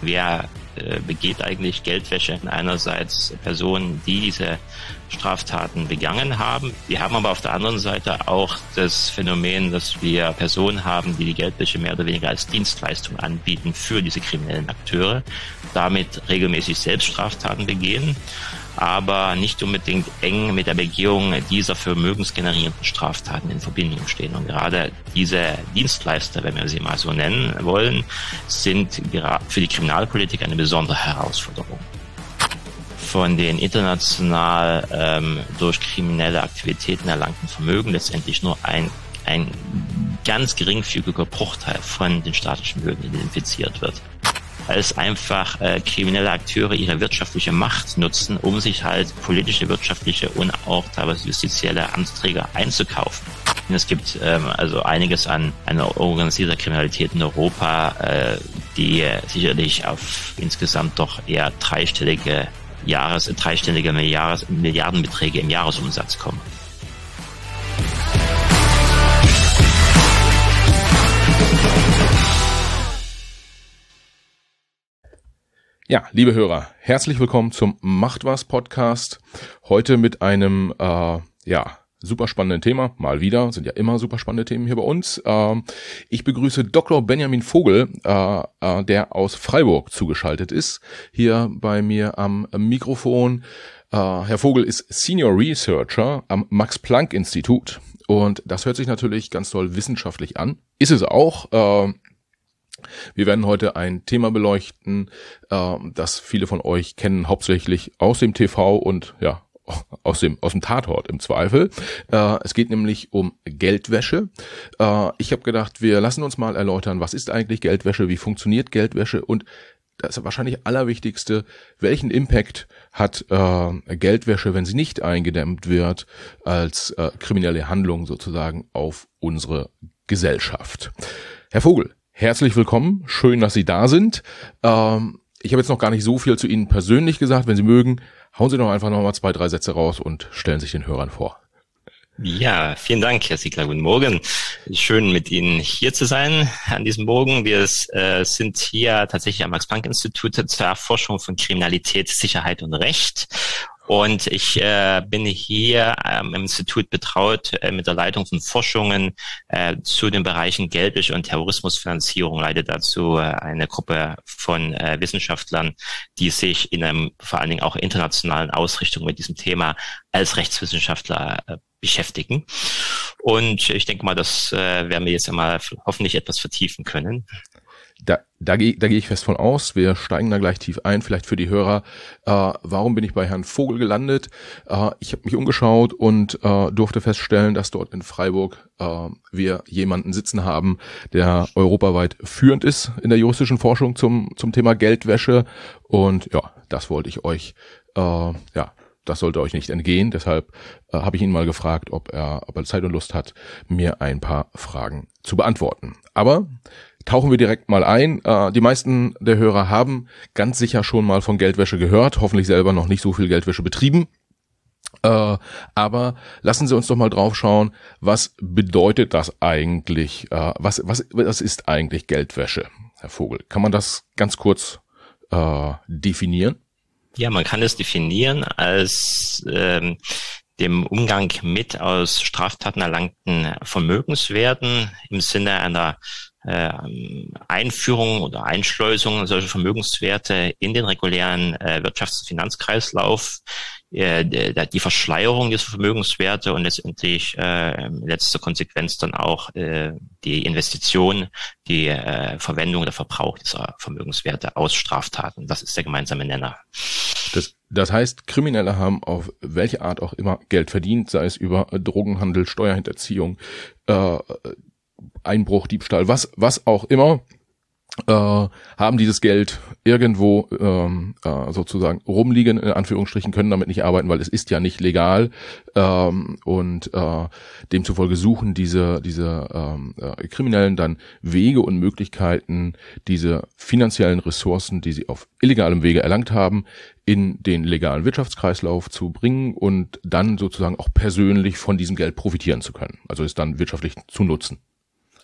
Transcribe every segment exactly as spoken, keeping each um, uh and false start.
Wer äh, begeht eigentlich Geldwäsche? Einerseits Personen, die diese Straftaten begangen haben. Wir haben aber auf der anderen Seite auch das Phänomen, dass wir Personen haben, die die Geldwäsche mehr oder weniger als Dienstleistung anbieten für diese kriminellen Akteure, damit regelmäßig selbst Straftaten begehen, aber nicht unbedingt eng mit der Begehung dieser vermögensgenerierenden Straftaten in Verbindung stehen. Und gerade diese Dienstleister, wenn wir sie mal so nennen wollen, sind gerade für die Kriminalpolitik eine besondere Herausforderung. Von den international ähm, durch kriminelle Aktivitäten erlangten Vermögen letztendlich nur ein, ein ganz geringfügiger Bruchteil von den staatlichen Vermögen identifiziert wird. Als einfach äh, kriminelle Akteure ihre wirtschaftliche Macht nutzen, um sich halt politische, wirtschaftliche und auch teilweise justizielle Amtsträger einzukaufen. Und es gibt ähm, also einiges an einer organisierter Kriminalität in Europa, äh, die sicherlich auf insgesamt doch eher dreistellige Jahres, dreistellige Milliarden, Milliardenbeträge im Jahresumsatz kommen. Ja, liebe Hörer, herzlich willkommen zum Macht was Podcast. Heute mit einem, äh, ja, super spannenden Thema. Mal wieder, sind ja immer super spannende Themen hier bei uns. Ähm, ich begrüße Doktor Benjamin Vogel, äh, äh, der aus Freiburg zugeschaltet ist, hier bei mir am Mikrofon. Äh, Herr Vogel ist Senior Researcher am Max-Planck-Institut und das hört sich natürlich ganz toll wissenschaftlich an. Ist es auch. Äh, Wir werden heute ein Thema beleuchten, äh, das viele von euch kennen, hauptsächlich aus dem T V und ja aus dem aus dem Tatort im Zweifel. Äh, es geht nämlich um Geldwäsche. Äh, ich habe gedacht, wir lassen uns mal erläutern, was ist eigentlich Geldwäsche, wie funktioniert Geldwäsche und das wahrscheinlich Allerwichtigste, welchen Impact hat äh, Geldwäsche, wenn sie nicht eingedämmt wird, als äh, kriminelle Handlung sozusagen auf unsere Gesellschaft. Herr Vogel, herzlich willkommen, schön, dass Sie da sind. Ähm, ich habe jetzt noch gar nicht so viel zu Ihnen persönlich gesagt. Wenn Sie mögen, hauen Sie doch einfach noch mal zwei, drei Sätze raus und stellen sich den Hörern vor. Ja, vielen Dank, Herr Siegler. Guten Morgen. Schön, mit Ihnen hier zu sein an diesem Morgen. Wir äh, sind hier tatsächlich am Max-Planck-Institut zur Erforschung von Kriminalität, Sicherheit und Recht. Und ich äh, bin hier ähm, im Institut betraut äh, mit der Leitung von Forschungen äh, zu den Bereichen Geldwäsche und Terrorismusfinanzierung. Leite dazu äh, eine Gruppe von äh, Wissenschaftlern, die sich in einem vor allen Dingen auch internationalen Ausrichtung mit diesem Thema als Rechtswissenschaftler äh, beschäftigen. Und ich denke mal, das äh, werden wir jetzt einmal hoffentlich etwas vertiefen können. Da, da gehe da geh ich fest von aus. Wir steigen da gleich tief ein. Vielleicht für die Hörer, äh, warum bin ich bei Herrn Vogel gelandet? Äh, ich habe mich umgeschaut und äh, durfte feststellen, dass dort in Freiburg äh, wir jemanden sitzen haben, der europaweit führend ist in der juristischen Forschung zum zum Thema Geldwäsche. Und ja, das wollte ich euch, äh, ja, das sollte euch nicht entgehen. Deshalb äh, habe ich ihn mal gefragt, ob er, ob er Zeit und Lust hat, mir ein paar Fragen zu beantworten. Aber tauchen wir direkt mal ein. Äh, die meisten der Hörer haben ganz sicher schon mal von Geldwäsche gehört, hoffentlich selber noch nicht so viel Geldwäsche betrieben. Äh, aber lassen Sie uns doch mal drauf schauen, was bedeutet das eigentlich? Äh, was, was, was ist eigentlich Geldwäsche, Herr Vogel? Kann man das ganz kurz äh, definieren? Ja, man kann es definieren als ähm, dem Umgang mit aus Straftaten erlangten Vermögenswerten im Sinne einer äh, Einführung oder Einschleusung solcher Vermögenswerte in den regulären äh, Wirtschafts- und Finanzkreislauf, äh, die, die Verschleierung dieser Vermögenswerte und letztendlich äh, letzte Konsequenz dann auch äh, die Investition, die äh, Verwendung oder Verbrauch dieser Vermögenswerte aus Straftaten. Das ist der gemeinsame Nenner. Das, das heißt, Kriminelle haben auf welche Art auch immer Geld verdient, sei es über Drogenhandel, Steuerhinterziehung, äh, Einbruch, Diebstahl, was was auch immer, äh, haben dieses Geld irgendwo ähm, äh, sozusagen rumliegen, in Anführungsstrichen, können damit nicht arbeiten, weil es ist ja nicht legal, ähm, und äh, demzufolge suchen diese diese ähm, äh, Kriminellen dann Wege und Möglichkeiten, diese finanziellen Ressourcen, die sie auf illegalem Wege erlangt haben, in den legalen Wirtschaftskreislauf zu bringen und dann sozusagen auch persönlich von diesem Geld profitieren zu können, also es dann wirtschaftlich zu nutzen.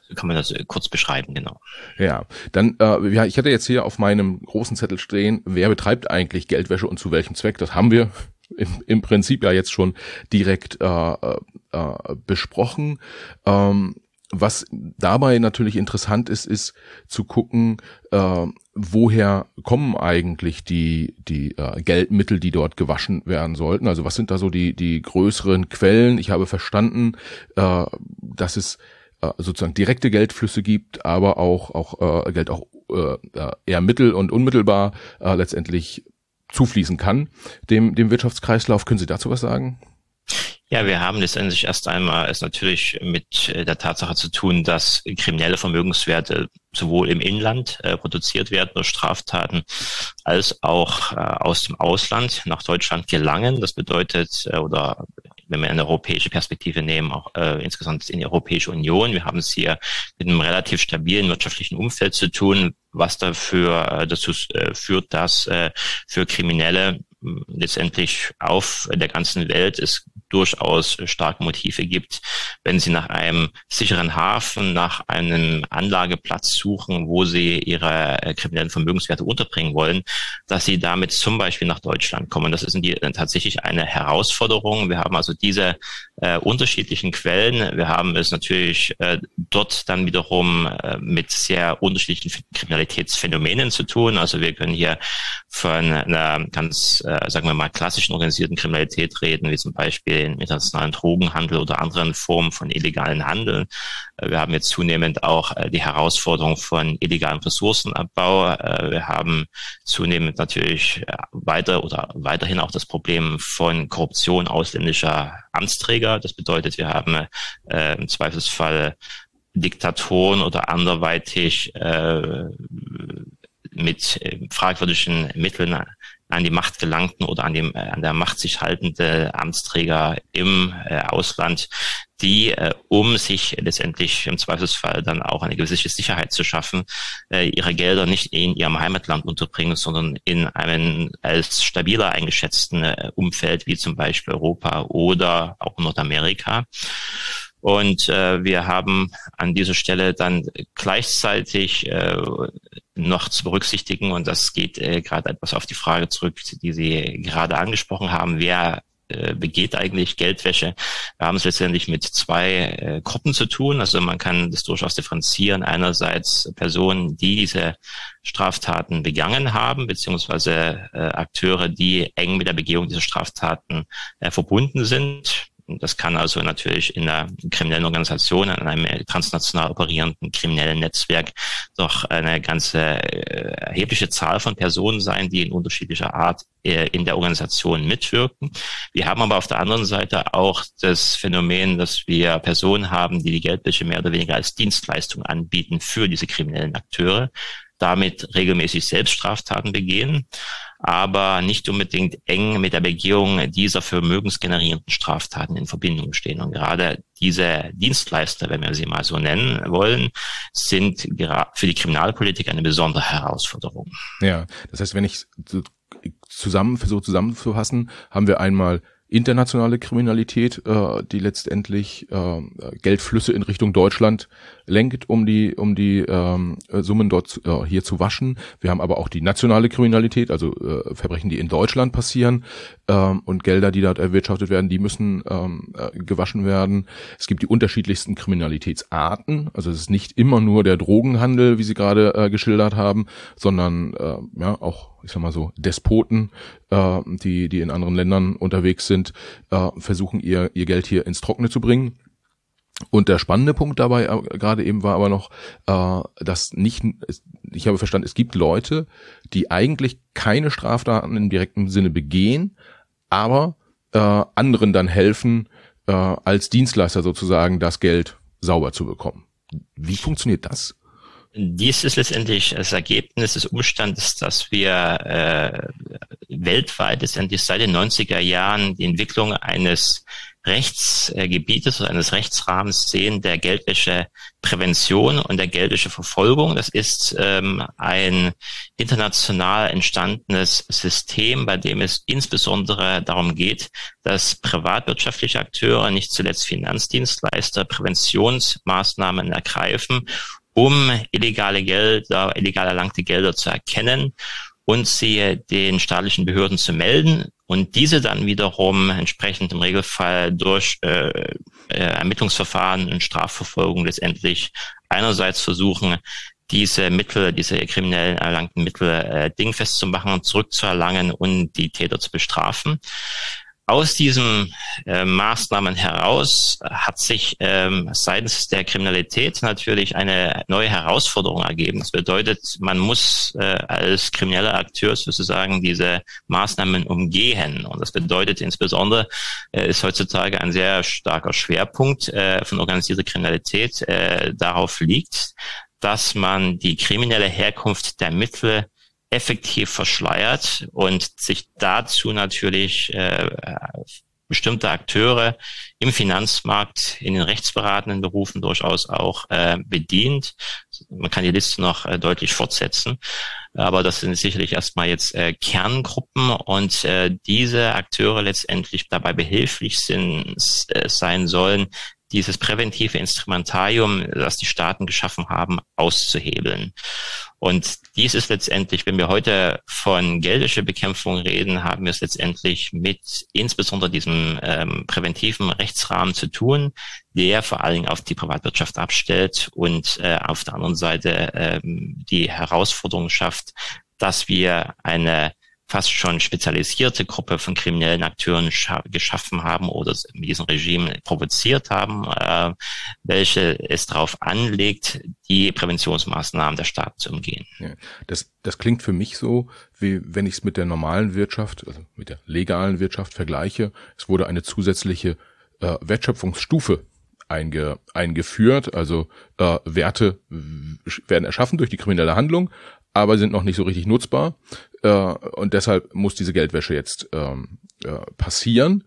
kann man das kurz beschreiben, genau. Ja, dann, äh, ja, ich hatte jetzt hier auf meinem großen Zettel stehen, wer betreibt eigentlich Geldwäsche und zu welchem Zweck? Das haben wir im, im Prinzip ja jetzt schon direkt äh, äh, besprochen. Ähm, was dabei natürlich interessant ist, ist zu gucken, äh, woher kommen eigentlich die die äh, Geldmittel, die dort gewaschen werden sollten. Also was sind da so die die größeren Quellen? Ich habe verstanden, äh, dass es äh, sozusagen direkte Geldflüsse gibt, aber auch auch äh, Geld auch äh, eher mittel- und unmittelbar äh, letztendlich zufließen kann dem dem Wirtschaftskreislauf. Können Sie dazu was sagen? Ja, wir haben letztendlich erst einmal es natürlich mit der Tatsache zu tun, dass kriminelle Vermögenswerte sowohl im Inland äh, produziert werden durch Straftaten, als auch äh, aus dem Ausland nach Deutschland gelangen. Das bedeutet, äh, oder wenn wir eine europäische Perspektive nehmen, auch äh, insgesamt in die Europäische Union. Wir haben es hier mit einem relativ stabilen wirtschaftlichen Umfeld zu tun, was dafür äh, dazu äh, führt, dass äh, für Kriminelle letztendlich auf der ganzen Welt es durchaus starke Motive gibt, wenn sie nach einem sicheren Hafen, nach einem Anlageplatz suchen, wo sie ihre kriminellen Vermögenswerte unterbringen wollen, dass sie damit zum Beispiel nach Deutschland kommen. Das ist die, tatsächlich eine Herausforderung. Wir haben also diese äh, unterschiedlichen Quellen. Wir haben es natürlich äh, dort dann wiederum äh, mit sehr unterschiedlichen Kriminalitätsphänomenen zu tun. Also wir können hier von einer ganz, äh, sagen wir mal, klassischen organisierten Kriminalität reden, wie zum Beispiel im internationalen Drogenhandel oder anderen Formen von illegalen Handeln. Wir haben jetzt zunehmend auch die Herausforderung von illegalem Ressourcenabbau. Wir haben zunehmend natürlich weiter oder weiterhin auch das Problem von Korruption ausländischer Amtsträger. Das bedeutet, wir haben äh, im Zweifelsfall Diktatoren oder anderweitig äh, mit fragwürdigen Mitteln an die Macht gelangten oder an dem an der Macht sich haltende Amtsträger im äh, Ausland, die, äh, um sich letztendlich im Zweifelsfall dann auch eine gewisse Sicherheit zu schaffen, äh, ihre Gelder nicht in ihrem Heimatland unterbringen, sondern in einem als stabiler eingeschätzten äh, Umfeld wie zum Beispiel Europa oder auch Nordamerika. Und äh, wir haben an dieser Stelle dann gleichzeitig äh, noch zu berücksichtigen, und das geht äh, gerade etwas auf die Frage zurück, die Sie gerade angesprochen haben, wer äh, begeht eigentlich Geldwäsche. Wir haben es letztendlich mit zwei äh, Gruppen zu tun. Also man kann das durchaus differenzieren. Einerseits Personen, die diese Straftaten begangen haben, beziehungsweise äh, Akteure, die eng mit der Begehung dieser Straftaten äh, verbunden sind. Das kann also natürlich in einer kriminellen Organisation, in einem transnational operierenden kriminellen Netzwerk doch eine ganze äh, erhebliche Zahl von Personen sein, die in unterschiedlicher Art äh, in der Organisation mitwirken. Wir haben aber auf der anderen Seite auch das Phänomen, dass wir Personen haben, die die Geldwäsche mehr oder weniger als Dienstleistung anbieten für diese kriminellen Akteure, damit regelmäßig selbst Straftaten begehen, aber nicht unbedingt eng mit der Begehung dieser vermögensgenerierenden Straftaten in Verbindung stehen. Und gerade diese Dienstleister, wenn wir sie mal so nennen wollen, sind gerade für die Kriminalpolitik eine besondere Herausforderung. Ja, das heißt, wenn ich zusammen versuche zusammenzufassen, haben wir einmal internationale Kriminalität, äh, die letztendlich äh, Geldflüsse in Richtung Deutschland lenkt, um die um die ähm, Summen dort äh, hier zu waschen. Wir haben aber auch die nationale Kriminalität, also äh, Verbrechen, die in Deutschland passieren, ähm, und Gelder, die dort erwirtschaftet werden, die müssen ähm, äh, gewaschen werden. Es gibt die unterschiedlichsten Kriminalitätsarten, also es ist nicht immer nur der Drogenhandel, wie Sie gerade äh, geschildert haben, sondern äh, ja auch, ich sag mal so, Despoten, äh, die die in anderen Ländern unterwegs sind, äh, versuchen ihr ihr Geld hier ins Trockene zu bringen. Und der spannende Punkt dabei äh, gerade eben war aber noch, äh, dass nicht, ich habe verstanden, es gibt Leute, die eigentlich keine Straftaten im direkten Sinne begehen, aber äh, anderen dann helfen, äh, als Dienstleister sozusagen das Geld sauber zu bekommen. Wie funktioniert das? Dies ist letztendlich das Ergebnis des Umstandes, dass wir äh, weltweit letztendlich seit den neunziger Jahren die Entwicklung eines Rechtsgebietes oder eines Rechtsrahmens sehen der Geldwäscheprävention und der Geldwäscheverfolgung. Das ist ähm, ein international entstandenes System, bei dem es insbesondere darum geht, dass privatwirtschaftliche Akteure, nicht zuletzt Finanzdienstleister, Präventionsmaßnahmen ergreifen, um illegale Gelder, illegal erlangte Gelder zu erkennen und sie den staatlichen Behörden zu melden und diese dann wiederum entsprechend im Regelfall durch äh, äh, Ermittlungsverfahren und Strafverfolgung letztendlich einerseits versuchen, diese Mittel, diese kriminellen erlangten Mittel äh, dingfest zu machen, zurückzuerlangen und die Täter zu bestrafen. Aus diesen äh, Maßnahmen heraus hat sich ähm, seitens der Kriminalität natürlich eine neue Herausforderung ergeben. Das bedeutet, man muss äh, als krimineller Akteur sozusagen diese Maßnahmen umgehen. Und das bedeutet insbesondere, äh, ist heutzutage ein sehr starker Schwerpunkt äh, von organisierter Kriminalität äh, darauf liegt, dass man die kriminelle Herkunft der Mittel effektiv verschleiert und sich dazu natürlich äh, bestimmte Akteure im Finanzmarkt, in den rechtsberatenden Berufen durchaus auch äh, bedient. Man kann die Liste noch äh, deutlich fortsetzen, aber das sind sicherlich erstmal jetzt äh, Kerngruppen und äh, diese Akteure letztendlich dabei behilflich sind, äh, sein sollen, dieses präventive Instrumentarium, das die Staaten geschaffen haben, auszuhebeln. Und dies ist letztendlich, wenn wir heute von Geldwäschebekämpfung reden, haben wir es letztendlich mit insbesondere diesem ähm, präventiven Rechtsrahmen zu tun, der vor allen Dingen auf die Privatwirtschaft abstellt und äh, auf der anderen Seite ähm, die Herausforderung schafft, dass wir eine fast schon spezialisierte Gruppe von kriminellen Akteuren scha- geschaffen haben oder mit diesem Regime provoziert haben, äh, welche es darauf anlegt, die Präventionsmaßnahmen der Staaten zu umgehen. Ja, das, das klingt für mich so, wie wenn ich es mit der normalen Wirtschaft, also mit der legalen Wirtschaft vergleiche. Es wurde eine zusätzliche äh, Wertschöpfungsstufe einge, eingeführt, also äh, Werte w- werden erschaffen durch die kriminelle Handlung, aber sind noch nicht so richtig nutzbar. Äh, und deshalb muss diese Geldwäsche jetzt ähm, äh, passieren.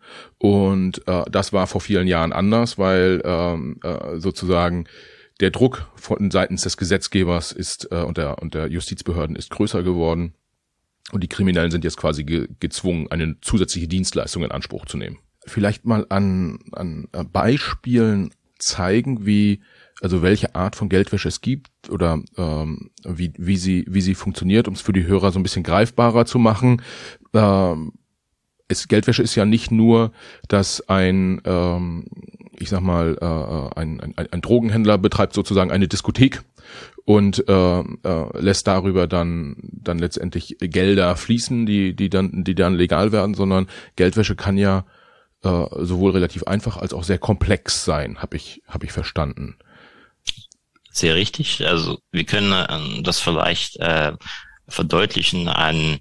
Und äh, das war vor vielen Jahren anders, weil ähm, äh, sozusagen der Druck von seitens des Gesetzgebers ist äh, und der und der Justizbehörden ist größer geworden. Und die Kriminellen sind jetzt quasi ge- gezwungen, eine zusätzliche Dienstleistung in Anspruch zu nehmen. Vielleicht mal an, an Beispielen zeigen, wie also welche Art von Geldwäsche es gibt oder ähm, wie wie sie wie sie funktioniert, um es für die Hörer so ein bisschen greifbarer zu machen. Ähm, es, Geldwäsche ist ja nicht nur, dass ein ähm, ich sag mal äh, ein, ein ein Drogenhändler betreibt sozusagen eine Diskothek und äh, äh, lässt darüber dann dann letztendlich Gelder fließen, die die dann die dann legal werden, sondern Geldwäsche kann ja äh, sowohl relativ einfach als auch sehr komplex sein, habe ich habe ich verstanden. Sehr richtig. Also wir können äh, das vielleicht äh, verdeutlichen an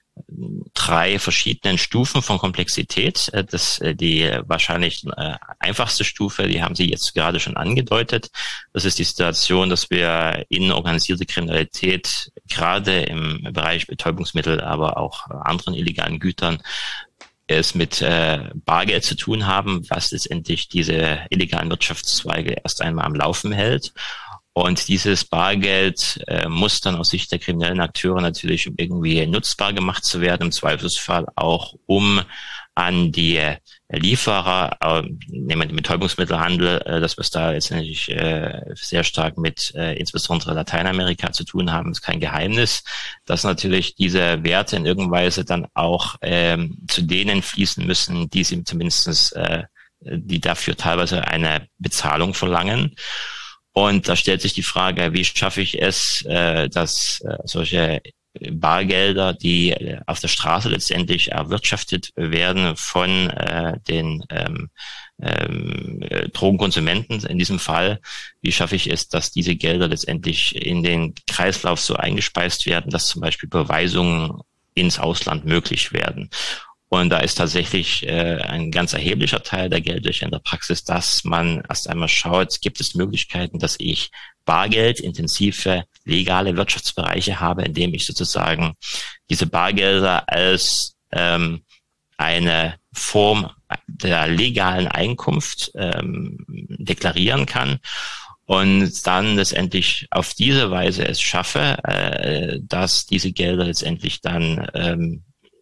drei verschiedenen Stufen von Komplexität. Äh, das äh, die wahrscheinlich äh, einfachste Stufe, die haben Sie jetzt gerade schon angedeutet. Das ist die Situation, dass wir in organisierte Kriminalität gerade im Bereich Betäubungsmittel, aber auch anderen illegalen Gütern es mit äh, Bargeld zu tun haben, was letztendlich diese illegalen Wirtschaftszweige erst einmal am Laufen hält. Und dieses Bargeld äh, muss dann aus Sicht der kriminellen Akteure natürlich irgendwie nutzbar gemacht zu werden, im Zweifelsfall auch um an die Lieferer, äh, nehmen wir den Betäubungsmittelhandel, äh, dass wir es da letztendlich äh, sehr stark mit äh, insbesondere Lateinamerika zu tun haben, ist kein Geheimnis, dass natürlich diese Werte in irgendeiner Weise dann auch ähm, zu denen fließen müssen, die sie zumindest, äh, die dafür teilweise eine Bezahlung verlangen. Und da stellt sich die Frage, wie schaffe ich es, äh, dass äh, solche Bargelder, die äh, auf der Straße letztendlich erwirtschaftet werden von äh, den ähm, ähm, Drogenkonsumenten in diesem Fall, wie schaffe ich es, dass diese Gelder letztendlich in den Kreislauf so eingespeist werden, dass zum Beispiel Überweisungen ins Ausland möglich werden. Und da ist tatsächlich äh, ein ganz erheblicher Teil der Geldwäsche in der Praxis, dass man erst einmal schaut, gibt es Möglichkeiten, dass ich bargeldintensive legale Wirtschaftsbereiche habe, in dem ich sozusagen diese Bargelder als ähm, eine Form der legalen Einkunft ähm, deklarieren kann und dann letztendlich auf diese Weise es schaffe, äh, dass diese Gelder letztendlich dann ähm,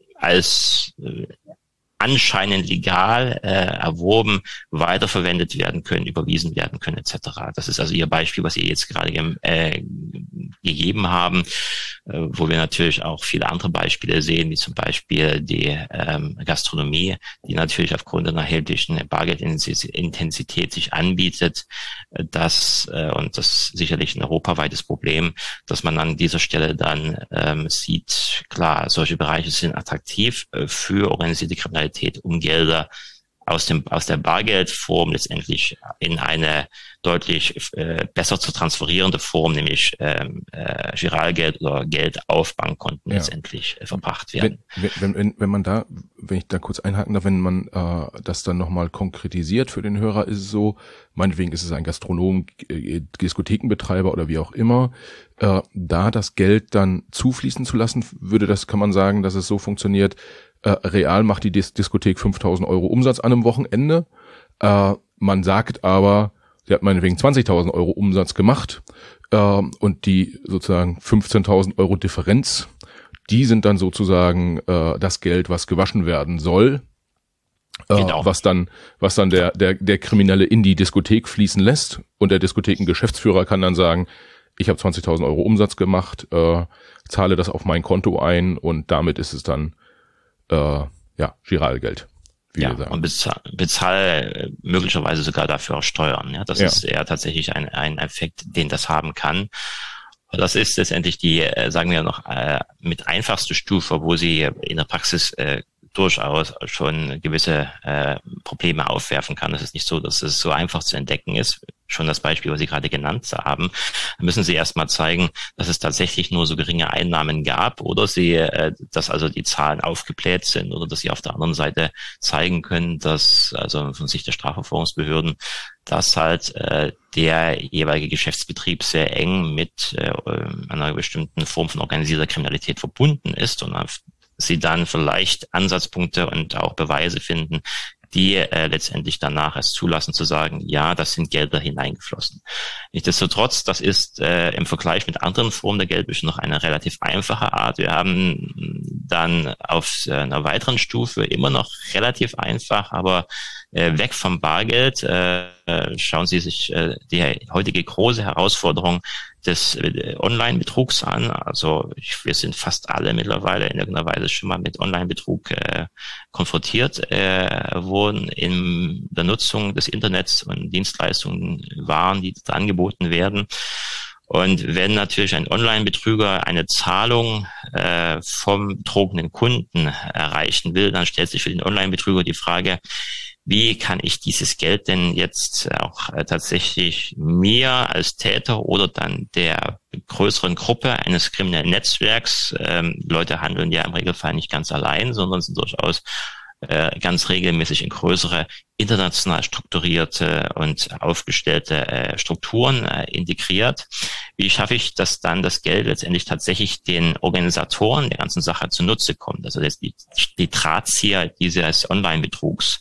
als äh, anscheinend legal äh, erworben weiterverwendet werden können, überwiesen werden können et cetera. Das ist also Ihr Beispiel, was Sie jetzt gerade ge äh, gegeben haben, äh, wo wir natürlich auch viele andere Beispiele sehen, wie zum Beispiel die ähm, Gastronomie, die natürlich aufgrund einer erheblichen Bargeldintensität sich anbietet. Das äh, und das ist sicherlich ein europaweites Problem, dass man an dieser Stelle dann ähm, sieht, klar, solche Bereiche sind attraktiv äh, für organisierte Kriminalität, um Gelder aus dem aus der Bargeldform letztendlich in eine deutlich äh, besser zu transferierende Form, nämlich ähm, äh, Giralgeld oder Geld auf Bankkonten ja. letztendlich äh, verbracht werden. Wenn, wenn, wenn, wenn man da, wenn ich da kurz einhaken darf, wenn man äh, das dann nochmal konkretisiert für den Hörer, ist es so, meinetwegen ist es ein Gastronom, äh, Diskothekenbetreiber oder wie auch immer, äh, da das Geld dann zufließen zu lassen, würde das, kann man sagen, dass es so funktioniert, äh, real macht die Dis- Diskothek fünftausend Euro Umsatz an einem Wochenende, äh, man sagt aber, sie hat meinetwegen zwanzigtausend Euro Umsatz gemacht äh, und die sozusagen fünfzehntausend Euro Differenz, die sind dann sozusagen äh, das Geld, was gewaschen werden soll, äh, genau. was dann was dann der der der Kriminelle in die Diskothek fließen lässt und der Diskothekengeschäftsführer kann dann sagen, ich habe zwanzigtausend Euro Umsatz gemacht, äh, zahle das auf mein Konto ein und damit ist es dann äh, ja Giralgeld. Ja, und bezahl, bezahl möglicherweise sogar dafür auch Steuern. Ja, das ja. ist eher tatsächlich ein, ein Effekt, den das haben kann. Und das ist letztendlich die, äh, sagen wir noch, äh, mit einfachste Stufe, wo Sie in der Praxis äh, durchaus schon gewisse äh, Probleme aufwerfen kann. Es ist nicht so, dass es so einfach zu entdecken ist. Schon das Beispiel, was Sie gerade genannt haben, müssen Sie erstmal zeigen, dass es tatsächlich nur so geringe Einnahmen gab oder Sie, äh, dass also die Zahlen aufgebläht sind oder dass Sie auf der anderen Seite zeigen können, dass also von Sicht der Strafverfolgungsbehörden, dass halt äh, der jeweilige Geschäftsbetrieb sehr eng mit äh, einer bestimmten Form von organisierter Kriminalität verbunden ist und auf Sie dann vielleicht Ansatzpunkte und auch Beweise finden, die äh, letztendlich danach es zulassen zu sagen, ja, das sind Gelder hineingeflossen. Nichtsdestotrotz, das ist äh, im Vergleich mit anderen Formen der Geldwäsche noch eine relativ einfache Art. Wir haben dann auf einer weiteren Stufe immer noch relativ einfach, aber äh, weg vom Bargeld. Äh, schauen Sie sich äh, die heutige große Herausforderung des äh, Online-Betrugs an. Also ich, wir sind fast alle mittlerweile in irgendeiner Weise schon mal mit Online-Betrug äh, konfrontiert äh, wurden in der Nutzung des Internets und Dienstleistungen, Waren, die da angeboten werden. Und wenn natürlich ein Online-Betrüger eine Zahlung äh, vom betrogenen Kunden erreichen will, dann stellt sich für den Online-Betrüger die Frage, wie kann ich dieses Geld denn jetzt auch äh, tatsächlich mir als Täter oder dann der größeren Gruppe eines kriminellen Netzwerks, ähm, Leute handeln ja im Regelfall nicht ganz allein, sondern sind durchaus äh, ganz regelmäßig in größere international strukturierte und aufgestellte äh, Strukturen äh, integriert. Wie schaffe ich, dass dann das Geld letztendlich tatsächlich den Organisatoren der ganzen Sache zunutze kommt? Also das die, die Drahtzieher dieses Online-Betrugs.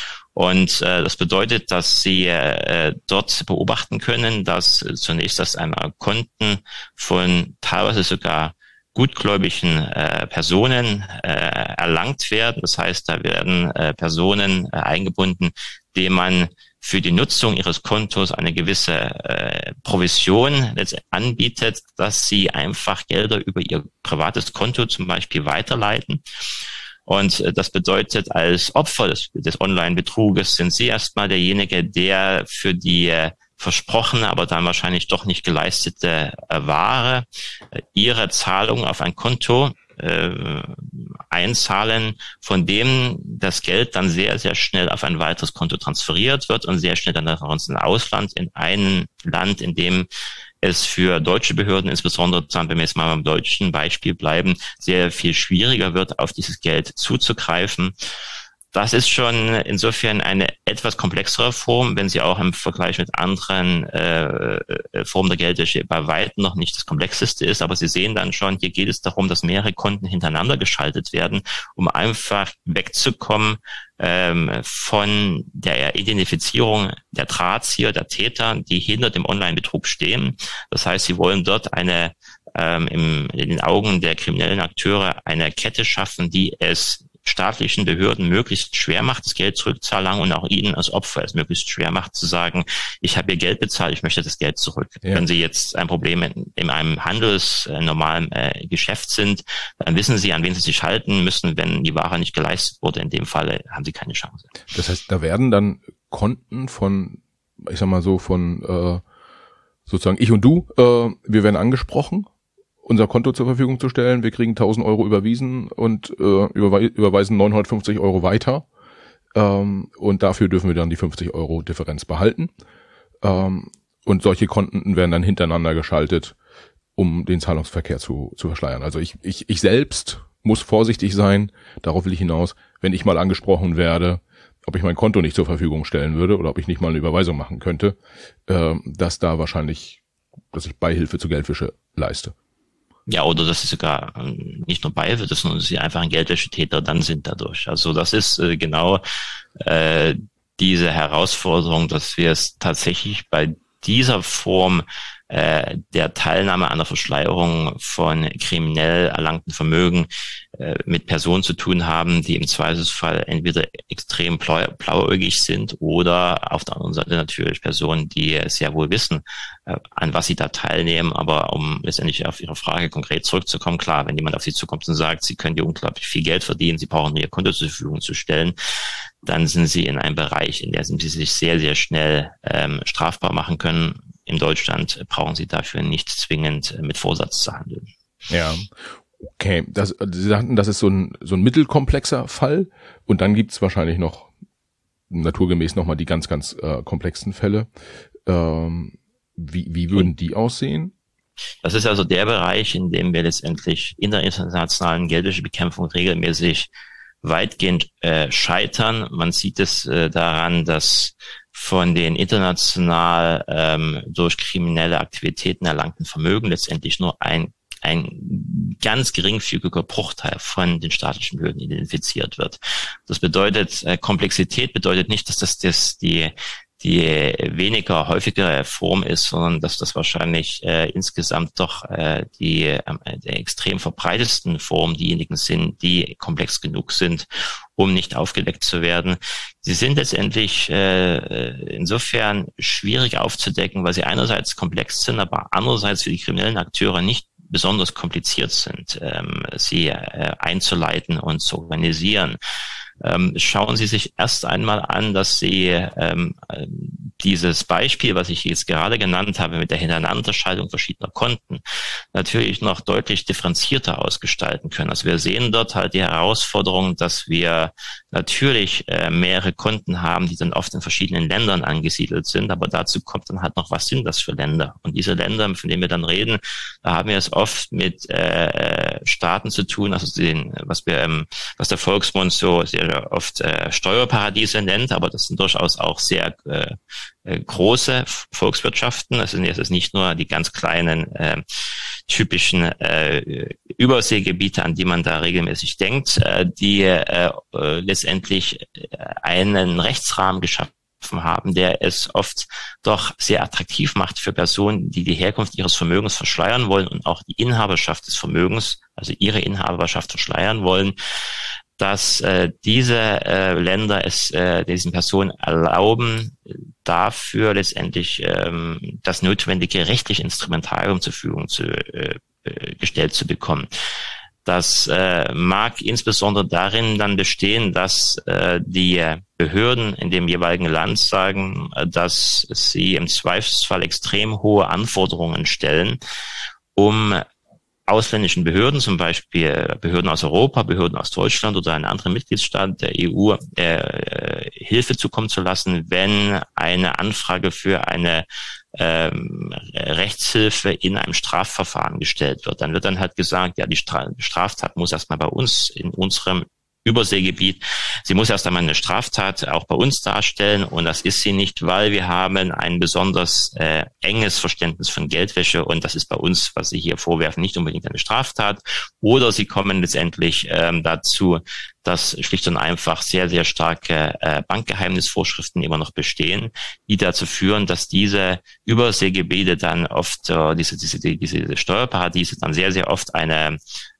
Und äh, das bedeutet, dass Sie äh, dort beobachten können, dass äh, zunächst das einmal Konten von teilweise sogar gutgläubigen äh, Personen äh, erlangt werden. Das heißt, da werden äh, Personen äh, eingebunden, denen man für die Nutzung ihres Kontos eine gewisse äh, Provision anbietet, dass sie einfach Gelder über ihr privates Konto zum Beispiel weiterleiten. Und das bedeutet, als Opfer des, des Online-Betruges sind Sie erstmal derjenige, der für die äh, versprochene, aber dann wahrscheinlich doch nicht geleistete äh, Ware äh, Ihre Zahlung auf ein Konto äh, einzahlen, von dem das Geld dann sehr, sehr schnell auf ein weiteres Konto transferiert wird und sehr schnell dann auch ins Ausland, in ein Land, in dem es für deutsche Behörden, insbesondere, wenn wir jetzt mal beim deutschen Beispiel bleiben, sehr viel schwieriger wird, auf dieses Geld zuzugreifen. Das ist schon insofern eine etwas komplexere Form, wenn sie auch im Vergleich mit anderen äh, Formen der Geldwäsche bei weitem noch nicht das komplexeste ist. Aber Sie sehen dann schon, hier geht es darum, dass mehrere Konten hintereinander geschaltet werden, um einfach wegzukommen ähm, von der Identifizierung der Drahtzieher, der Täter, die hinter dem Online-Betrug stehen. Das heißt, Sie wollen dort eine ähm, im, in den Augen der kriminellen Akteure eine Kette schaffen, die es staatlichen Behörden möglichst schwer macht, das Geld zurückzahlen und auch ihnen als Opfer es möglichst schwer macht, zu sagen, ich habe ihr Geld bezahlt, ich möchte das Geld zurück. Ja. Wenn Sie jetzt ein Problem in, in einem handelsnormalen äh, Geschäft sind, dann wissen Sie, an wen Sie sich halten müssen. Wenn die Ware nicht geleistet wurde, in dem Fall haben Sie keine Chance. Das heißt, da werden dann Konten von, ich sag mal so, von äh, sozusagen ich und du, äh, wir werden angesprochen, unser Konto zur Verfügung zu stellen. Wir kriegen tausend Euro überwiesen und äh, überwe- überweisen neunhundertfünfzig Euro weiter. Ähm, und dafür dürfen wir dann die fünfzig Euro Differenz behalten. Ähm, und solche Konten werden dann hintereinander geschaltet, um den Zahlungsverkehr zu, zu verschleiern. Also ich, ich, ich selbst muss vorsichtig sein. Darauf will ich hinaus, wenn ich mal angesprochen werde, ob ich mein Konto nicht zur Verfügung stellen würde oder ob ich nicht mal eine Überweisung machen könnte, äh, dass da wahrscheinlich, dass ich Beihilfe zur Geldwäsche leiste. Ja, oder dass sie sogar ähm, nicht nur Beihilfe, sondern sie einfach ein Geldwäschetäter dann sind dadurch. Also das ist äh, genau äh, diese Herausforderung, dass wir es tatsächlich bei dieser Form äh, der Teilnahme an der Verschleierung von kriminell erlangten Vermögen äh, mit Personen zu tun haben, die im Zweifelsfall entweder extrem blau, blauäugig sind oder auf der anderen Seite natürlich Personen, die sehr wohl wissen, äh, an was sie da teilnehmen. Aber um letztendlich auf Ihre Frage konkret zurückzukommen, klar, wenn jemand auf Sie zukommt und sagt, Sie können hier unglaublich viel Geld verdienen, Sie brauchen nur Ihr Konto zur Verfügung zu stellen, dann sind Sie in einem Bereich, in dem Sie sich sehr, sehr schnell ähm, strafbar machen können. In Deutschland brauchen Sie dafür nicht zwingend mit Vorsatz zu handeln. Ja, okay. Das, Sie sagten, das ist so ein, so ein mittelkomplexer Fall. Und dann gibt's wahrscheinlich noch naturgemäß nochmal die ganz, ganz äh, komplexen Fälle. Ähm, wie, wie würden die aussehen? Das ist also der Bereich, in dem wir letztendlich in der internationalen Geldwäschebekämpfung regelmäßig weitgehend äh, scheitern. Man sieht es äh, daran, dass von den international ähm, durch kriminelle Aktivitäten erlangten Vermögen letztendlich nur ein ein ganz geringfügiger Bruchteil von den staatlichen Behörden identifiziert wird. Das bedeutet, äh, Komplexität bedeutet nicht, dass das, das die die weniger häufigere Form ist, sondern dass das wahrscheinlich äh, insgesamt doch äh, die äh, der extrem verbreitetsten Form diejenigen sind, die komplex genug sind, um nicht aufgedeckt zu werden. Sie sind letztendlich äh, insofern schwierig aufzudecken, weil sie einerseits komplex sind, aber andererseits für die kriminellen Akteure nicht besonders kompliziert sind, ähm, sie äh, einzuleiten und zu organisieren. Ähm, schauen Sie sich erst einmal an, dass Sie ähm, dieses Beispiel, was ich jetzt gerade genannt habe, mit der Hintereinanderschaltung verschiedener Konten, natürlich noch deutlich differenzierter ausgestalten können. Also wir sehen dort halt die Herausforderung, dass wir natürlich äh, mehrere Konten haben, die dann oft in verschiedenen Ländern angesiedelt sind, aber dazu kommt dann halt noch, was sind das für Länder? Und diese Länder, von denen wir dann reden, da haben wir es oft mit äh, Staaten zu tun, also den, was wir, ähm, was der Volksmund so sehr oft äh, Steuerparadiese nennt, aber das sind durchaus auch sehr äh, äh, große Volkswirtschaften. Es sind jetzt nicht nur die ganz kleinen äh, typischen äh, Überseegebiete, an die man da regelmäßig denkt, äh, die äh, äh, letztendlich einen Rechtsrahmen geschaffen haben, der es oft doch sehr attraktiv macht für Personen, die die Herkunft ihres Vermögens verschleiern wollen und auch die Inhaberschaft des Vermögens, also ihre Inhaberschaft verschleiern wollen, dass äh, diese äh, Länder es äh, diesen Personen erlauben, dafür letztendlich ähm, das notwendige rechtliche Instrumentarium zur Verfügung zu, äh, gestellt zu bekommen. Das äh, mag insbesondere darin dann bestehen, dass äh, die Behörden in dem jeweiligen Land sagen, äh, dass sie im Zweifelsfall extrem hohe Anforderungen stellen, um ausländischen Behörden, zum Beispiel Behörden aus Europa, Behörden aus Deutschland oder einem anderen Mitgliedstaat der E U, äh, Hilfe zukommen zu lassen, wenn eine Anfrage für eine ähm, Rechtshilfe in einem Strafverfahren gestellt wird. Dann wird dann halt gesagt, ja, die Straftat muss erstmal bei uns in unserem Überseegebiet. Sie muss erst einmal eine Straftat auch bei uns darstellen und das ist sie nicht, weil wir haben ein besonders äh, enges Verständnis von Geldwäsche und das ist bei uns, was Sie hier vorwerfen, nicht unbedingt eine Straftat. Oder Sie kommen letztendlich ähm, dazu, dass schlicht und einfach sehr, sehr starke äh, Bankgeheimnisvorschriften immer noch bestehen, die dazu führen, dass diese Überseegebiete dann oft, äh, diese, diese, diese Steuerparadiese dann sehr, sehr oft eine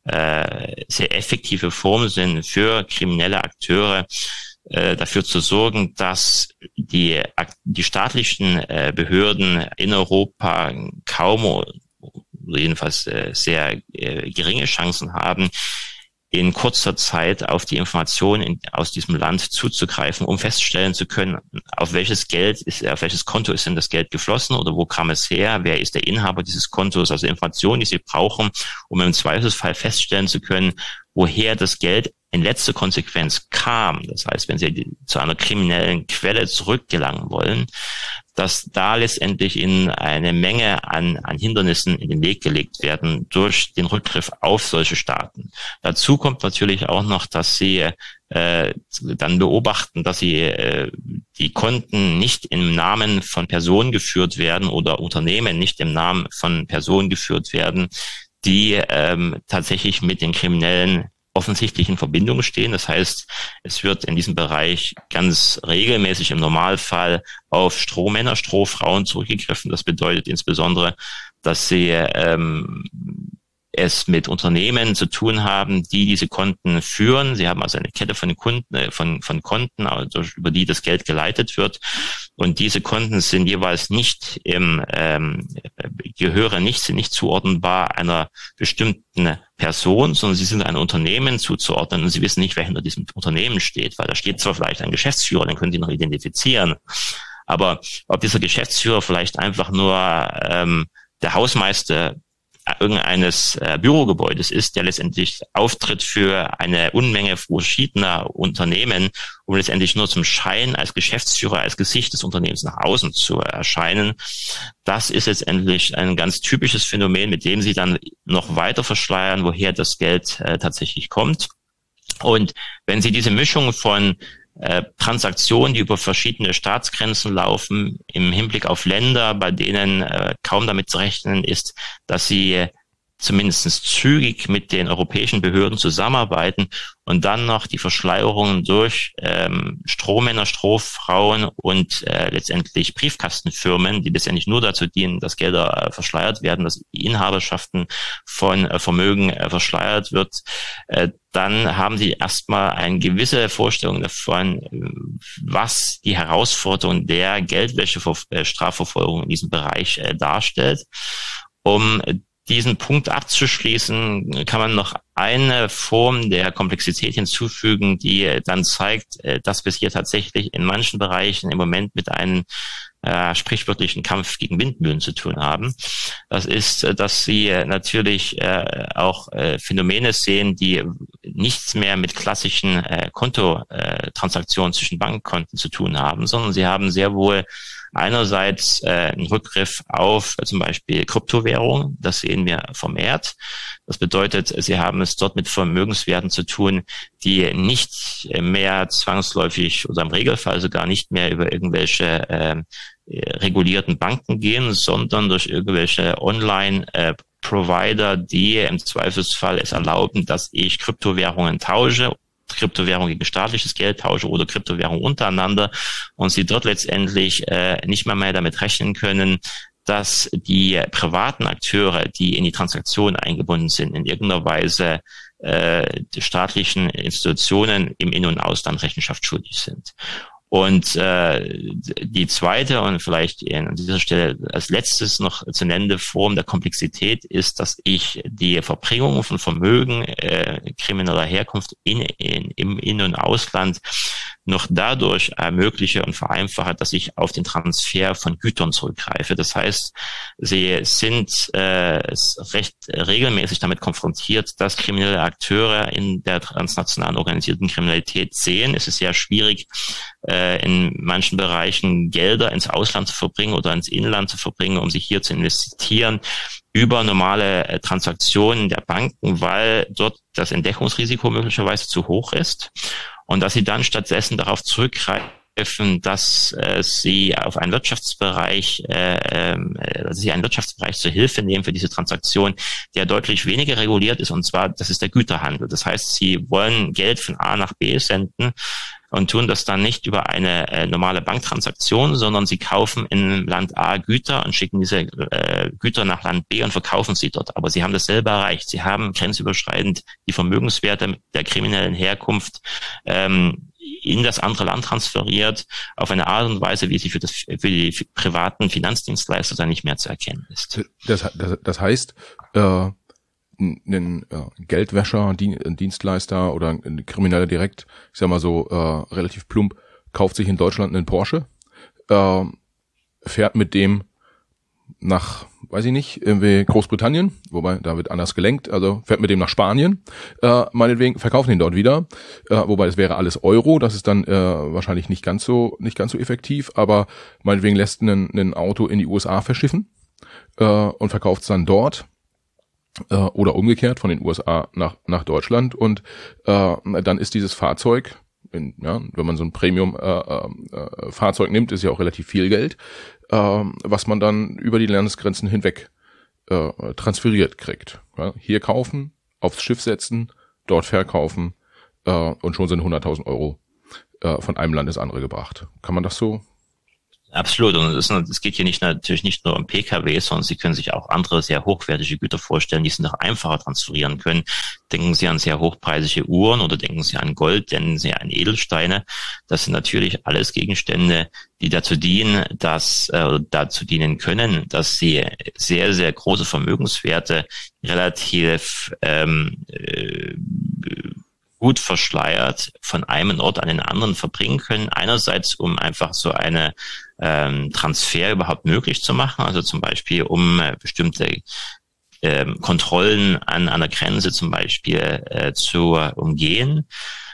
äh, sehr effektive Form sind für kriminelle Akteure, äh, dafür zu sorgen, dass die, die staatlichen äh, Behörden in Europa kaum, jedenfalls äh, sehr äh, geringe Chancen haben, in kurzer Zeit auf die Informationen in, aus diesem Land zuzugreifen, um feststellen zu können, auf welches Geld ist, auf welches Konto ist denn das Geld geflossen oder wo kam es her, wer ist der Inhaber dieses Kontos, also Informationen, die sie brauchen, um im Zweifelsfall feststellen zu können, woher das Geld in letzter Konsequenz kam. Das heißt, wenn sie zu einer kriminellen Quelle zurückgelangen wollen, dass da letztendlich in eine Menge an, an Hindernissen in den Weg gelegt werden durch den Rückgriff auf solche Staaten. Dazu kommt natürlich auch noch, dass sie äh, dann beobachten, dass sie äh, die Konten nicht im Namen von Personen geführt werden oder Unternehmen nicht im Namen von Personen geführt werden, die ähm, tatsächlich mit den Kriminellen offensichtlichen Verbindungen stehen. Das heißt, es wird in diesem Bereich ganz regelmäßig im Normalfall auf Strohmänner, Strohfrauen zurückgegriffen. Das bedeutet insbesondere, dass sie ähm, es mit Unternehmen zu tun haben, die diese Konten führen. Sie haben also eine Kette von Kunden, von, von Konten, also über die das Geld geleitet wird. Und diese Konten sind jeweils nicht im, ähm, gehören nicht, sind nicht zuordnenbar einer bestimmten Person, sondern sie sind einem Unternehmen zuzuordnen und sie wissen nicht, wer hinter diesem Unternehmen steht, weil da steht zwar vielleicht ein Geschäftsführer, den können sie noch identifizieren. Aber ob dieser Geschäftsführer vielleicht einfach nur ähm, der Hausmeister irgendeines äh, Bürogebäudes ist, der letztendlich auftritt für eine Unmenge verschiedener Unternehmen, um letztendlich nur zum Schein als Geschäftsführer, als Gesicht des Unternehmens nach außen zu erscheinen. Das ist letztendlich ein ganz typisches Phänomen, mit dem sie dann noch weiter verschleiern, woher das Geld äh, tatsächlich kommt. Und wenn sie diese Mischung von Äh, Transaktionen, die über verschiedene Staatsgrenzen laufen, im Hinblick auf Länder, bei denen äh, kaum damit zu rechnen ist, dass sie äh, zumindest zügig mit den europäischen Behörden zusammenarbeiten und dann noch die Verschleierungen durch ähm, Strohmänner, Strohfrauen und äh, letztendlich Briefkastenfirmen, die letztendlich nur dazu dienen, dass Gelder äh, verschleiert werden, dass die Inhaberschaften von äh, Vermögen äh, verschleiert wird, äh, dann haben sie erstmal eine gewisse Vorstellung davon, was die Herausforderung der Geldwäsche-Strafverfolgung in diesem Bereich äh, darstellt. Um diesen Punkt abzuschließen, kann man noch eine Form der Komplexität hinzufügen, die dann zeigt, dass wir es hier tatsächlich in manchen Bereichen im Moment mit einem äh, sprichwörtlichen Kampf gegen Windmühlen zu tun haben. Das ist, dass sie natürlich äh, auch äh, Phänomene sehen, die nichts mehr mit klassischen äh, Kontotransaktionen zwischen Bankkonten zu tun haben, sondern sie haben sehr wohl einerseits äh, einen Rückgriff auf äh, zum Beispiel Kryptowährungen, das sehen wir vermehrt. Das bedeutet, sie haben es dort mit Vermögenswerten zu tun, die nicht mehr zwangsläufig oder im Regelfall sogar nicht mehr über irgendwelche äh, regulierten Banken gehen, sondern durch irgendwelche Online-Provider, die im Zweifelsfall es erlauben, dass ich Kryptowährungen tausche, Kryptowährung gegen staatliches Geld tausche oder Kryptowährung untereinander und sie dort letztendlich äh, nicht mehr mehr damit rechnen können, dass die privaten Akteure, die in die Transaktion eingebunden sind, in irgendeiner Weise äh, die staatlichen Institutionen im In- und Ausland Rechenschaft schuldig sind. Und äh, die zweite und vielleicht an dieser Stelle als letztes noch zu nennende Form der Komplexität ist, dass ich die Verbringung von Vermögen äh, krimineller Herkunft in, in, im In- und Ausland noch dadurch ermögliche und vereinfache, dass ich auf den Transfer von Gütern zurückgreife. Das heißt, sie sind äh, recht regelmäßig damit konfrontiert, dass kriminelle Akteure in der transnationalen organisierten Kriminalität sehen. Es ist sehr schwierig, äh, in manchen Bereichen Gelder ins Ausland zu verbringen oder ins Inland zu verbringen, um sich hier zu investieren. über normale äh, Transaktionen der Banken, weil dort das Entdeckungsrisiko möglicherweise zu hoch ist und dass sie dann stattdessen darauf zurückgreifen, dass äh, sie auf einen Wirtschaftsbereich, äh, äh, dass sie einen Wirtschaftsbereich zur Hilfe nehmen für diese Transaktion, der deutlich weniger reguliert ist, und zwar, das ist der Güterhandel. Das heißt, sie wollen Geld von A nach B senden und tun das dann nicht über eine äh, normale Banktransaktion, sondern sie kaufen in Land A Güter und schicken diese äh, Güter nach Land B und verkaufen sie dort. Aber sie haben dasselbe erreicht. Sie haben grenzüberschreitend die Vermögenswerte der kriminellen Herkunft ähm, in das andere Land transferiert, auf eine Art und Weise, wie sie für, das, für die privaten Finanzdienstleister dann nicht mehr zu erkennen ist. Das, das, das heißt, äh, ein äh, Geldwäscher, ein Dienstleister oder ein Krimineller direkt, ich sag mal so äh, relativ plump, kauft sich in Deutschland einen Porsche, äh, fährt mit dem nach, weiß ich nicht, irgendwie Großbritannien, wobei da wird anders gelenkt, also fährt mit dem nach Spanien, äh, meinetwegen, verkaufen ihn dort wieder, äh, wobei das wäre alles Euro, das ist dann äh, wahrscheinlich nicht ganz so nicht ganz so effektiv, aber meinetwegen lässt ein, ein Auto in die U S A verschiffen äh, und verkauft es dann dort äh, oder umgekehrt von den U S A nach nach Deutschland und äh, dann ist dieses Fahrzeug, in, ja, wenn man so ein Premium äh, äh, Fahrzeug nimmt, ist ja auch relativ viel Geld, was man dann über die Landesgrenzen hinweg äh, transferiert kriegt. Ja, hier kaufen, aufs Schiff setzen, dort verkaufen äh, und schon sind hunderttausend Euro äh, von einem Land ins andere gebracht. Kann man das so? Absolut. Und es, es geht hier nicht natürlich nicht nur um P K W, sondern Sie können sich auch andere sehr hochwertige Güter vorstellen, die Sie noch einfacher transferieren können. Denken Sie an sehr hochpreisige Uhren oder denken Sie an Gold, denken Sie an Edelsteine. Das sind natürlich alles Gegenstände, die dazu dienen, dass äh, dazu dienen können, dass Sie sehr, sehr große Vermögenswerte relativ ähm, äh, gut verschleiert von einem Ort an den anderen verbringen können. Einerseits, um einfach so eine ähm, Transfer überhaupt möglich zu machen, also zum Beispiel um äh, bestimmte ähm, Kontrollen an einer Grenze zum Beispiel äh, zu äh, umgehen,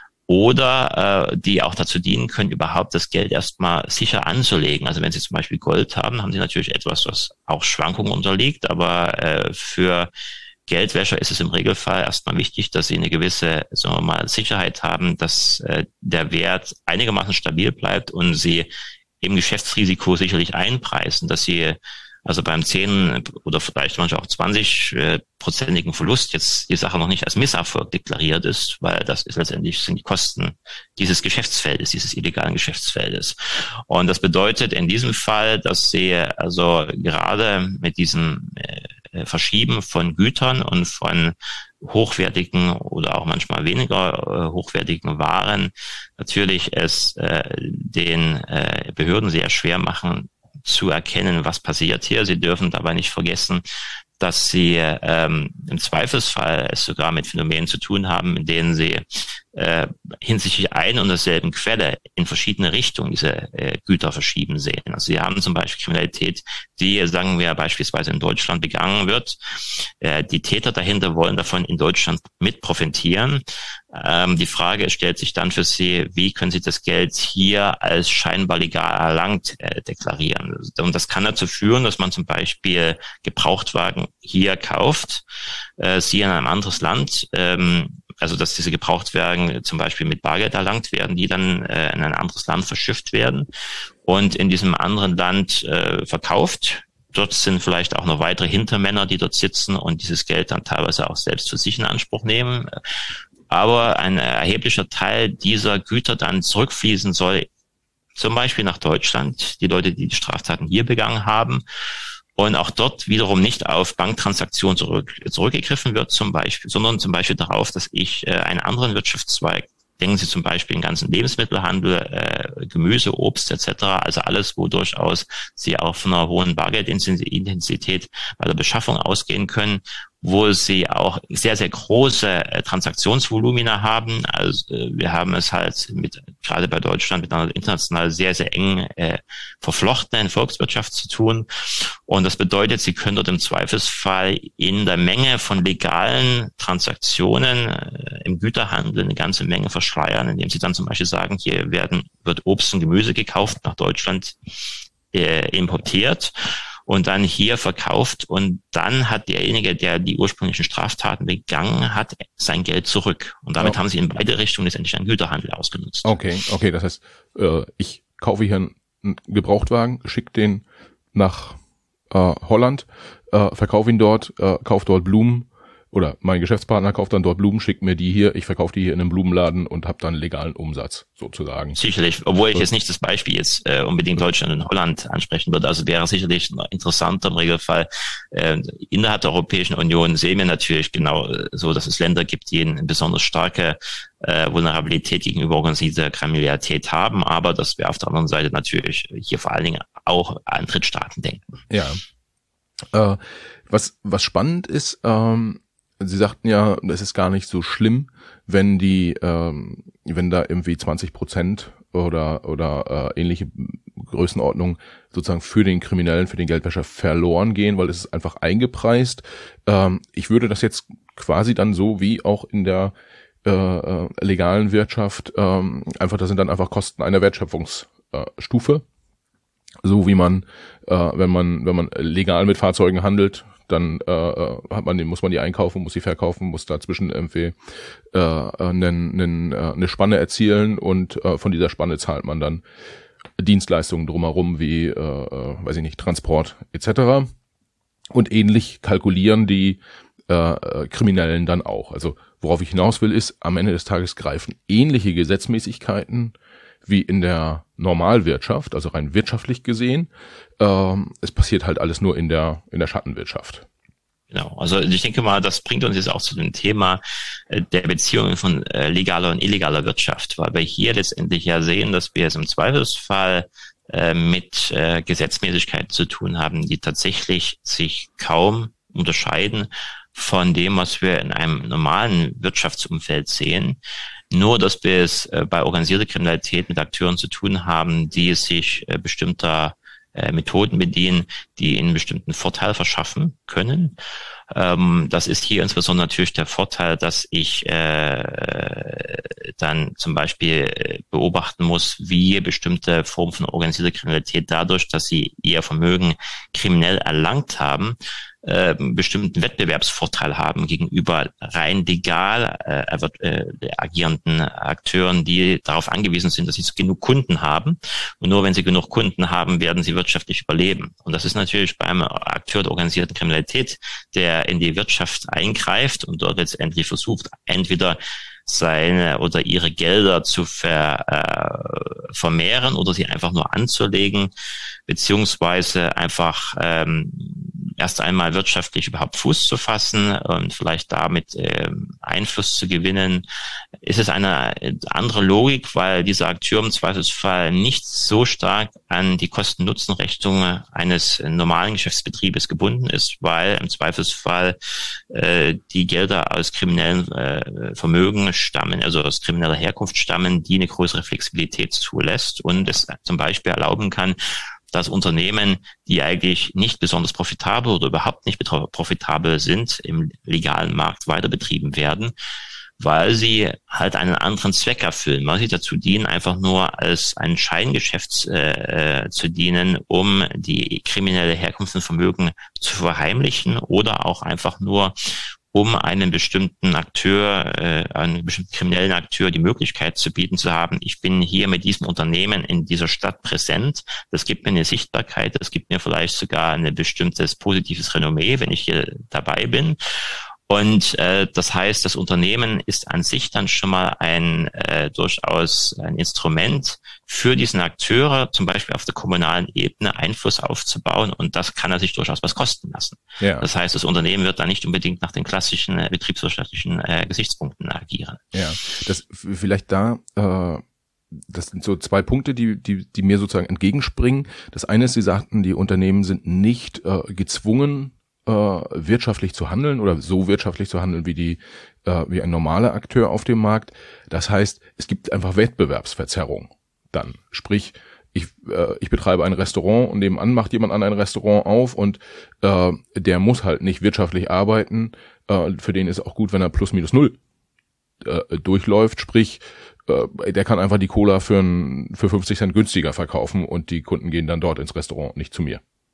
oder äh, die auch dazu dienen können, überhaupt das Geld erstmal sicher anzulegen. Also wenn Sie zum Beispiel Gold haben, haben Sie natürlich etwas, was auch Schwankungen unterliegt, aber äh, für Geldwäscher ist es im Regelfall erstmal wichtig, dass sie eine gewisse, sagen wir mal, Sicherheit haben, dass äh, der Wert einigermaßen stabil bleibt und sie im Geschäftsrisiko sicherlich einpreisen, dass sie also beim zehn oder vielleicht manchmal auch zwanzig-prozentigen Verlust jetzt die Sache noch nicht als Misserfolg deklariert ist, weil das ist letztendlich sind die Kosten dieses Geschäftsfeldes, dieses illegalen Geschäftsfeldes. Und das bedeutet in diesem Fall, dass sie also gerade mit diesem äh, Verschieben von Gütern und von hochwertigen oder auch manchmal weniger äh, hochwertigen Waren natürlich es äh, den äh, Behörden sehr schwer machen, zu erkennen, was passiert hier. Sie dürfen dabei nicht vergessen, dass sie ähm, im Zweifelsfall es sogar mit Phänomenen zu tun haben, in denen sie äh, hinsichtlich einer und derselben Quelle in verschiedene Richtungen diese äh, Güter verschieben sehen. Also sie haben zum Beispiel Kriminalität, die, sagen wir, beispielsweise in Deutschland begangen wird. Äh, die Täter dahinter wollen davon in Deutschland mit profitieren. Ähm, die Frage stellt sich dann für sie, wie können sie das Geld hier als scheinbar legal erlangt äh, deklarieren? Und das kann dazu führen, dass man zum Beispiel Gebrauchtwagen hier kauft, äh, sie in einem anderes Land, ähm, also dass diese Gebrauchtwagen zum Beispiel mit Bargeld erlangt werden, die dann äh, in ein anderes Land verschifft werden und in diesem anderen Land äh, verkauft. Dort sind vielleicht auch noch weitere Hintermänner, die dort sitzen und dieses Geld dann teilweise auch selbst für sich in Anspruch nehmen. Aber ein erheblicher Teil dieser Güter dann zurückfließen soll, zum Beispiel nach Deutschland, die Leute, die die Straftaten hier begangen haben. Und auch dort wiederum nicht auf Banktransaktionen zurück, zurückgegriffen wird zum Beispiel, sondern zum Beispiel darauf, dass ich äh, einen anderen Wirtschaftszweig, denken Sie zum Beispiel den ganzen Lebensmittelhandel, äh, Gemüse, Obst et cetera, also alles, wo durchaus Sie auch von einer hohen Bargeldintensität bei der Beschaffung ausgehen können, wo sie auch sehr, sehr große äh, Transaktionsvolumina haben. Also äh, wir haben es halt mit, gerade bei Deutschland, mit einer international sehr, sehr eng äh, verflochtenen Volkswirtschaft zu tun. Und das bedeutet, sie können dort im Zweifelsfall in der Menge von legalen Transaktionen äh, im Güterhandel eine ganze Menge verschleiern, indem sie dann zum Beispiel sagen, hier werden wird Obst und Gemüse gekauft, nach Deutschland äh, importiert. und dann hier verkauft und dann hat derjenige, der die ursprünglichen Straftaten begangen hat, sein Geld zurück. Und damit oh. haben sie in beide Richtungen letztendlich einen Güterhandel ausgenutzt. Okay, okay, das heißt, äh, ich kaufe hier einen, einen Gebrauchtwagen, schicke den nach äh, Holland, äh, verkaufe ihn dort, äh, kaufe dort Blumen, oder mein Geschäftspartner kauft dann dort Blumen, schickt mir die hier, ich verkaufe die hier in einem Blumenladen und habe dann legalen Umsatz sozusagen. Sicherlich, obwohl ich jetzt nicht das Beispiel jetzt äh, unbedingt Deutschland und Holland ansprechen würde. Also wäre sicherlich noch interessanter im Regelfall. Äh, innerhalb der Europäischen Union sehen wir natürlich genau so, dass es Länder gibt, die eine besonders starke äh, Vulnerabilität gegenüber organisierter Kriminalität haben, aber dass wir auf der anderen Seite natürlich hier vor allen Dingen auch an Drittstaaten denken. Ja. Äh, was, was spannend ist, ähm, Sie sagten ja, es ist gar nicht so schlimm, wenn die, ähm, wenn da irgendwie zwanzig Prozent oder oder äh, ähnliche Größenordnung sozusagen für den Kriminellen, für den Geldwäscher verloren gehen, weil es ist einfach eingepreist. Ähm, ich würde das jetzt quasi dann so wie auch in der äh, legalen Wirtschaft ähm, einfach, das sind dann einfach Kosten einer Wertschöpfungsstufe, so wie man, äh, wenn man wenn man legal mit Fahrzeugen handelt, dann äh, hat man, muss man die einkaufen, muss sie verkaufen, muss dazwischen irgendwie äh, einen, einen, eine Spanne erzielen und äh, von dieser Spanne zahlt man dann Dienstleistungen drumherum wie, äh, weiß ich nicht, Transport et cetera. Und ähnlich kalkulieren die äh, Kriminellen dann auch. Also worauf ich hinaus will, ist, am Ende des Tages greifen ähnliche Gesetzmäßigkeiten wie in der Normalwirtschaft, also rein wirtschaftlich gesehen. Ähm, es passiert halt alles nur in der in der Schattenwirtschaft. Genau, also ich denke mal, das bringt uns jetzt auch zu dem Thema äh, der Beziehungen von äh, legaler und illegaler Wirtschaft, weil wir hier letztendlich ja sehen, dass wir es im Zweifelsfall äh, mit äh, Gesetzmäßigkeiten zu tun haben, die tatsächlich sich kaum unterscheiden von dem, was wir in einem normalen Wirtschaftsumfeld sehen. Nur, dass wir es äh, bei organisierter Kriminalität mit Akteuren zu tun haben, die sich äh, bestimmter äh, Methoden bedienen, die ihnen bestimmten Vorteil verschaffen können. Ähm, das ist hier insbesondere natürlich der Vorteil, dass ich äh, dann zum Beispiel beobachten muss, wie bestimmte Formen von organisierter Kriminalität dadurch, dass sie ihr Vermögen kriminell erlangt haben, äh, bestimmten Wettbewerbsvorteil haben gegenüber rein legal äh, äh, agierenden Akteuren, die darauf angewiesen sind, dass sie genug Kunden haben. Und nur wenn sie genug Kunden haben, werden sie wirtschaftlich überleben. Und das ist natürlich beim Akteur der organisierten Kriminalität, der in die Wirtschaft eingreift und dort letztendlich versucht, entweder seine oder ihre Gelder zu ver, äh, vermehren oder sie einfach nur anzulegen, beziehungsweise einfach ähm, erst einmal wirtschaftlich überhaupt Fuß zu fassen und vielleicht damit ähm, Einfluss zu gewinnen, ist es eine andere Logik, weil dieser Akteur im Zweifelsfall nicht so stark an die Kosten-Nutzen-Rechnung eines normalen Geschäftsbetriebes gebunden ist, weil im Zweifelsfall äh, die Gelder aus kriminellen äh, Vermögen stammen, also aus krimineller Herkunft stammen, die eine größere Flexibilität zulässt und es zum Beispiel erlauben kann, dass Unternehmen, die eigentlich nicht besonders profitabel oder überhaupt nicht profitabel sind, im legalen Markt weiter betrieben werden, weil sie halt einen anderen Zweck erfüllen, weil sie dazu dienen, einfach nur als ein Scheingeschäft äh, zu dienen, um die kriminelle Herkunft von Vermögen zu verheimlichen oder auch einfach nur um einen bestimmten Akteur, äh, einen bestimmten kriminellen Akteur die Möglichkeit zu bieten zu haben, ich bin hier mit diesem Unternehmen in dieser Stadt präsent, das gibt mir eine Sichtbarkeit, das gibt mir vielleicht sogar ein bestimmtes positives Renommee, wenn ich hier dabei bin. Und äh, das heißt, das Unternehmen ist an sich dann schon mal ein äh, durchaus ein Instrument für diesen Akteure, zum Beispiel auf der kommunalen Ebene Einfluss aufzubauen. Und das kann er sich durchaus was kosten lassen. Ja. Das heißt, das Unternehmen wird dann nicht unbedingt nach den klassischen äh, betriebswirtschaftlichen äh, Gesichtspunkten agieren. Ja, das vielleicht da. Äh Das sind so zwei Punkte, die, die, die mir sozusagen entgegenspringen. Das eine ist, Sie sagten, die Unternehmen sind nicht äh, gezwungen, äh, wirtschaftlich zu handeln oder so wirtschaftlich zu handeln wie die, äh, wie ein normaler Akteur auf dem Markt. Das heißt, es gibt einfach Wettbewerbsverzerrung dann. Sprich, ich, äh, ich betreibe ein Restaurant und nebenan macht jemand an ein Restaurant auf und äh, der muss halt nicht wirtschaftlich arbeiten. Äh, für den ist auch gut, wenn er plus minus null äh, durchläuft. Sprich, der kann einfach die Cola für, ein, für fünfzig Cent günstiger verkaufen und die Kunden gehen dann dort ins Restaurant, nicht zu mir.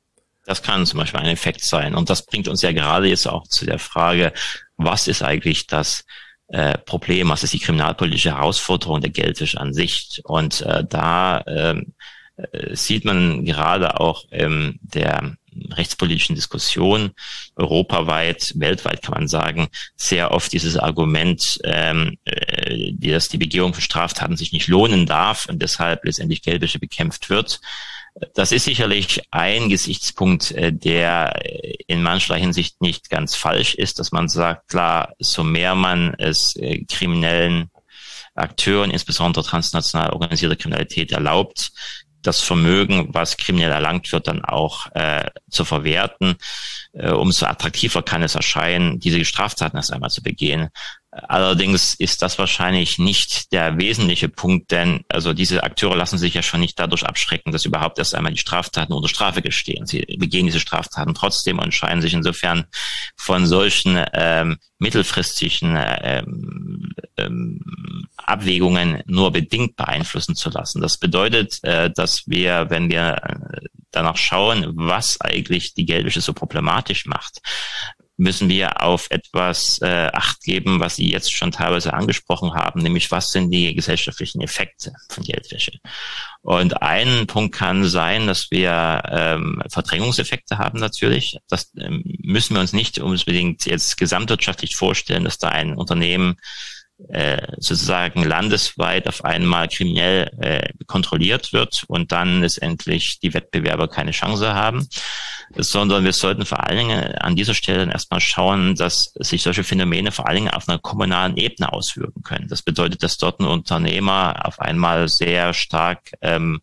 Das kann zum Beispiel ein Effekt sein. Und das bringt uns ja gerade jetzt auch zu der Frage, was ist eigentlich das äh, Problem, was ist die kriminalpolitische Herausforderung der Geldwäsche an sich? Und äh, da äh, sieht man gerade auch in der rechtspolitischen Diskussion europaweit, weltweit kann man sagen, sehr oft dieses Argument, ähm, dass die Begehung von Straftaten sich nicht lohnen darf und deshalb letztendlich Geldwäsche bekämpft wird. Das ist sicherlich ein Gesichtspunkt, der in mancher Hinsicht nicht ganz falsch ist, dass man sagt, klar, so mehr man es kriminellen Akteuren, insbesondere transnational organisierter Kriminalität erlaubt, das Vermögen, was kriminell erlangt wird, dann auch äh, zu verwerten, äh, umso attraktiver kann es erscheinen, diese Straftaten erst einmal zu begehen. Allerdings ist das wahrscheinlich nicht der wesentliche Punkt, denn also diese Akteure lassen sich ja schon nicht dadurch abschrecken, dass überhaupt erst einmal die Straftaten unter Strafe gestehen. Sie begehen diese Straftaten trotzdem und scheinen sich insofern von solchen ähm, mittelfristigen ähm, ähm, Abwägungen nur bedingt beeinflussen zu lassen. Das bedeutet, äh, dass wir, wenn wir danach schauen, was eigentlich die Geldwäsche so problematisch macht, müssen wir auf etwas äh, Acht geben, was Sie jetzt schon teilweise angesprochen haben, nämlich was sind die gesellschaftlichen Effekte von Geldwäsche. Und ein Punkt kann sein, dass wir ähm, Verdrängungseffekte haben natürlich. Das ähm, müssen wir uns nicht unbedingt jetzt gesamtwirtschaftlich vorstellen, dass da ein Unternehmen äh, sozusagen landesweit auf einmal kriminell äh, kontrolliert wird und dann letztendlich die Wettbewerber keine Chance haben, sondern wir sollten vor allen Dingen an dieser Stelle dann erstmal schauen, dass sich solche Phänomene vor allen Dingen auf einer kommunalen Ebene auswirken können. Das bedeutet, dass dort ein Unternehmer auf einmal sehr stark ähm,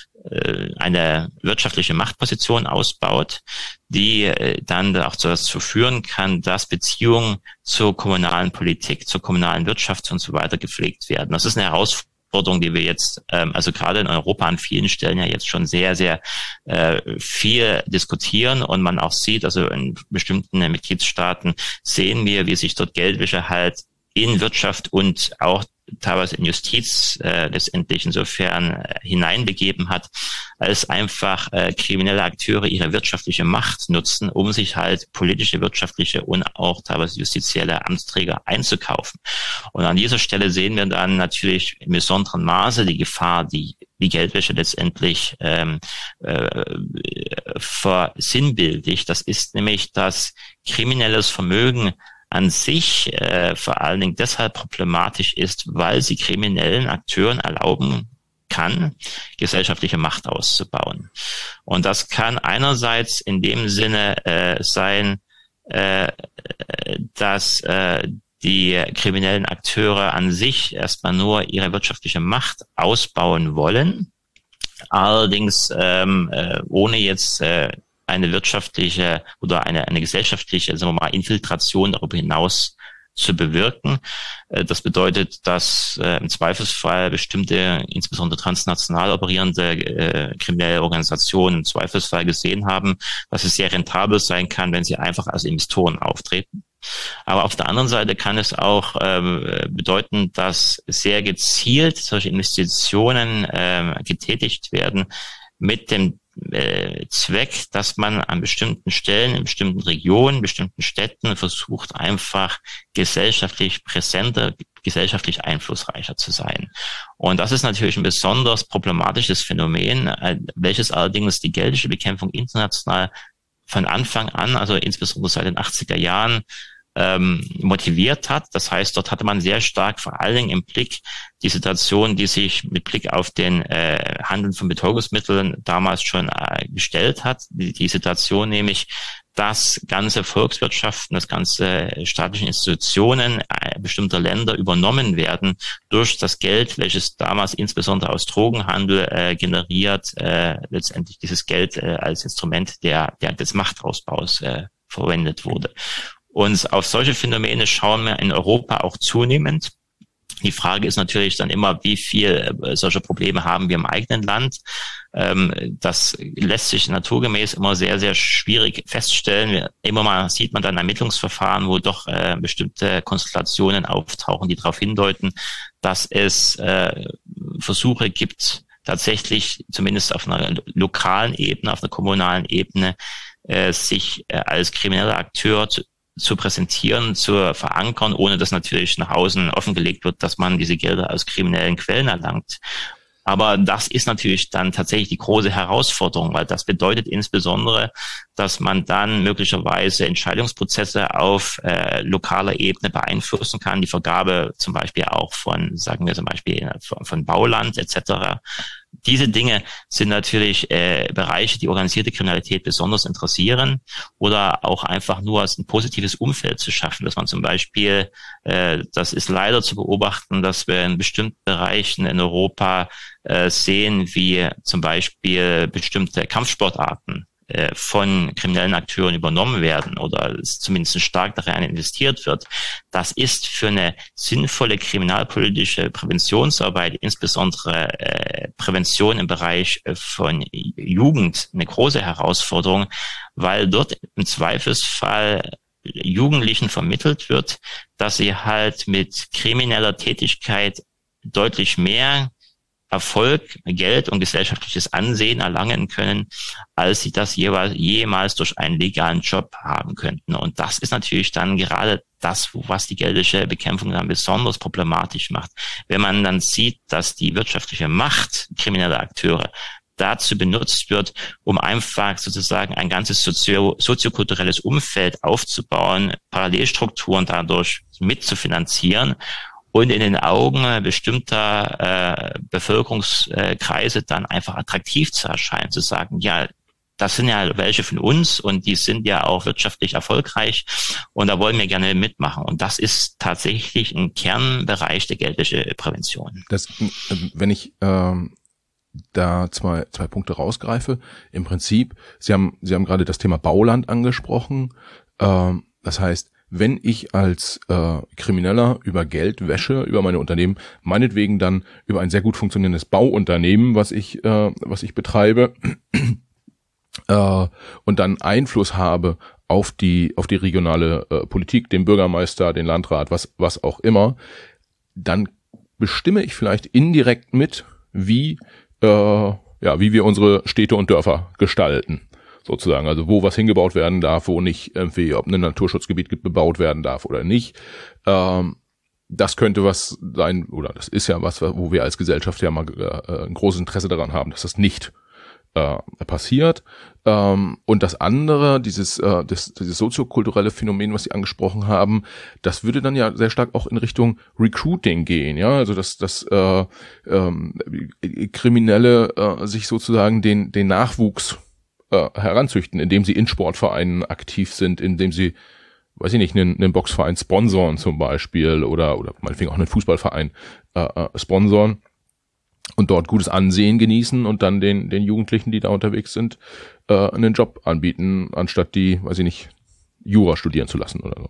eine wirtschaftliche Machtposition ausbaut, die dann auch dazu führen kann, dass Beziehungen zur kommunalen Politik, zur kommunalen Wirtschaft und so weiter gepflegt werden. Das ist eine Herausforderung, die wir jetzt, also gerade in Europa an vielen Stellen ja jetzt schon sehr, sehr viel diskutieren und man auch sieht, also in bestimmten Mitgliedstaaten sehen wir, wie sich dort Geldwäsche halt in Wirtschaft und auch teilweise in Justiz äh, letztendlich insofern äh, hineinbegeben hat, als einfach äh, kriminelle Akteure ihre wirtschaftliche Macht nutzen, um sich halt politische, wirtschaftliche und auch teilweise justizielle Amtsträger einzukaufen. Und an dieser Stelle sehen wir dann natürlich in besonderem Maße die Gefahr, die die Geldwäsche letztendlich ähm, äh, versinnbildlicht. Das ist nämlich, dass kriminelles Vermögen an sich äh, vor allen Dingen deshalb problematisch ist, weil sie kriminellen Akteuren erlauben kann, gesellschaftliche Macht auszubauen. Und das kann einerseits in dem Sinne äh, sein, äh, dass äh, die kriminellen Akteure an sich erstmal nur ihre wirtschaftliche Macht ausbauen wollen, allerdings ähm, äh, ohne jetzt äh, eine wirtschaftliche oder eine, eine gesellschaftliche, sagen wir mal, Infiltration darüber hinaus zu bewirken. Das bedeutet, dass äh, im Zweifelsfall bestimmte, insbesondere transnational operierende äh, kriminelle Organisationen im Zweifelsfall gesehen haben, dass es sehr rentabel sein kann, wenn sie einfach als Investoren auftreten. Aber auf der anderen Seite kann es auch äh, bedeuten, dass sehr gezielt solche Investitionen äh, getätigt werden mit dem äh, Zweck, dass man an bestimmten Stellen, in bestimmten Regionen, bestimmten Städten versucht, einfach gesellschaftlich präsenter, gesellschaftlich einflussreicher zu sein. Und das ist natürlich ein besonders problematisches Phänomen, äh, welches allerdings die geldwäsche Bekämpfung international von Anfang an, also insbesondere seit den achtziger Jahren, ähm, motiviert hat. Das heißt, dort hatte man sehr stark vor allen Dingen im Blick die Situation, die sich mit Blick auf den äh, Handel von Betäubungsmitteln damals schon äh, gestellt hat. Die, die Situation nämlich, dass ganze Volkswirtschaften, dass ganze staatliche Institutionen äh, bestimmter Länder übernommen werden durch das Geld, welches damals insbesondere aus Drogenhandel äh, generiert, äh, letztendlich dieses Geld äh, als Instrument der, der des Machtausbaus äh, verwendet wurde. Und auf solche Phänomene schauen wir in Europa auch zunehmend. Die Frage ist natürlich dann immer, wie viel solche Probleme haben wir im eigenen Land. Das lässt sich naturgemäß immer sehr, sehr schwierig feststellen. Immer mal sieht man dann Ermittlungsverfahren, wo doch bestimmte Konstellationen auftauchen, die darauf hindeuten, dass es Versuche gibt, tatsächlich zumindest auf einer lokalen Ebene, auf einer kommunalen Ebene, äh, sich äh, als krimineller Akteur zu, zu präsentieren, zu verankern, ohne dass natürlich nach außen offengelegt wird, dass man diese Gelder aus kriminellen Quellen erlangt. Aber das ist natürlich dann tatsächlich die große Herausforderung, weil das bedeutet insbesondere, dass man dann möglicherweise Entscheidungsprozesse auf äh, lokaler Ebene beeinflussen kann, die Vergabe zum Beispiel auch von, sagen wir zum Beispiel von, von Bauland et cetera. Diese Dinge sind natürlich äh, Bereiche, die organisierte Kriminalität besonders interessieren, oder auch einfach nur als ein positives Umfeld zu schaffen, dass man zum Beispiel, äh, das ist leider zu beobachten, dass wir in bestimmten Bereichen in Europa äh, sehen, wie zum Beispiel bestimmte Kampfsportarten von kriminellen Akteuren übernommen werden oder zumindest stark darin investiert wird. Das ist für eine sinnvolle kriminalpolitische Präventionsarbeit, insbesondere äh, Prävention im Bereich von Jugend, eine große Herausforderung, weil dort im Zweifelsfall Jugendlichen vermittelt wird, dass sie halt mit krimineller Tätigkeit deutlich mehr Erfolg, Geld und gesellschaftliches Ansehen erlangen können, als sie das jeweils, jemals durch einen legalen Job haben könnten. Und das ist natürlich dann gerade das, was die geldwäsche Bekämpfung dann besonders problematisch macht. Wenn man dann sieht, dass die wirtschaftliche Macht krimineller Akteure dazu benutzt wird, um einfach sozusagen ein ganzes sozio- soziokulturelles Umfeld aufzubauen, Parallelstrukturen dadurch mitzufinanzieren, und in den Augen bestimmter äh, Bevölkerungskreise dann einfach attraktiv zu erscheinen, zu sagen, ja, das sind ja welche von uns und die sind ja auch wirtschaftlich erfolgreich und da wollen wir gerne mitmachen. Und das ist tatsächlich ein Kernbereich der Geldwäscheprävention. Das, wenn ich ähm, da zwei zwei Punkte rausgreife, im Prinzip, Sie haben Sie haben gerade das Thema Bauland angesprochen. Ähm, das heißt, wenn ich als äh, Krimineller über Geldwäsche, über meine Unternehmen, meinetwegen dann über ein sehr gut funktionierendes Bauunternehmen, was ich äh, was ich betreibe, äh, und dann Einfluss habe auf die auf die regionale äh, Politik, den Bürgermeister, den Landrat, was was auch immer, dann bestimme ich vielleicht indirekt mit, wie äh, ja wie wir unsere Städte und Dörfer gestalten. Sozusagen, also wo was hingebaut werden darf, wo nicht, irgendwie, ob ein Naturschutzgebiet bebaut werden darf oder nicht. Ähm, das könnte was sein, oder das ist ja was, wo wir als Gesellschaft ja mal äh, ein großes Interesse daran haben, dass das nicht äh, passiert. Ähm, und das andere, dieses, äh, das, dieses soziokulturelle Phänomen, was Sie angesprochen haben, das würde dann ja sehr stark auch in Richtung Recruiting gehen, ja, also dass, dass äh, ähm, Kriminelle äh, sich sozusagen den, den Nachwuchs heranzüchten, indem sie in Sportvereinen aktiv sind, indem sie, weiß ich nicht, einen, einen Boxverein sponsoren zum Beispiel oder oder meinetwegen auch einen Fußballverein äh, sponsoren und dort gutes Ansehen genießen und dann den den Jugendlichen, die da unterwegs sind, äh, einen Job anbieten, anstatt die, weiß ich nicht, Jura studieren zu lassen oder so.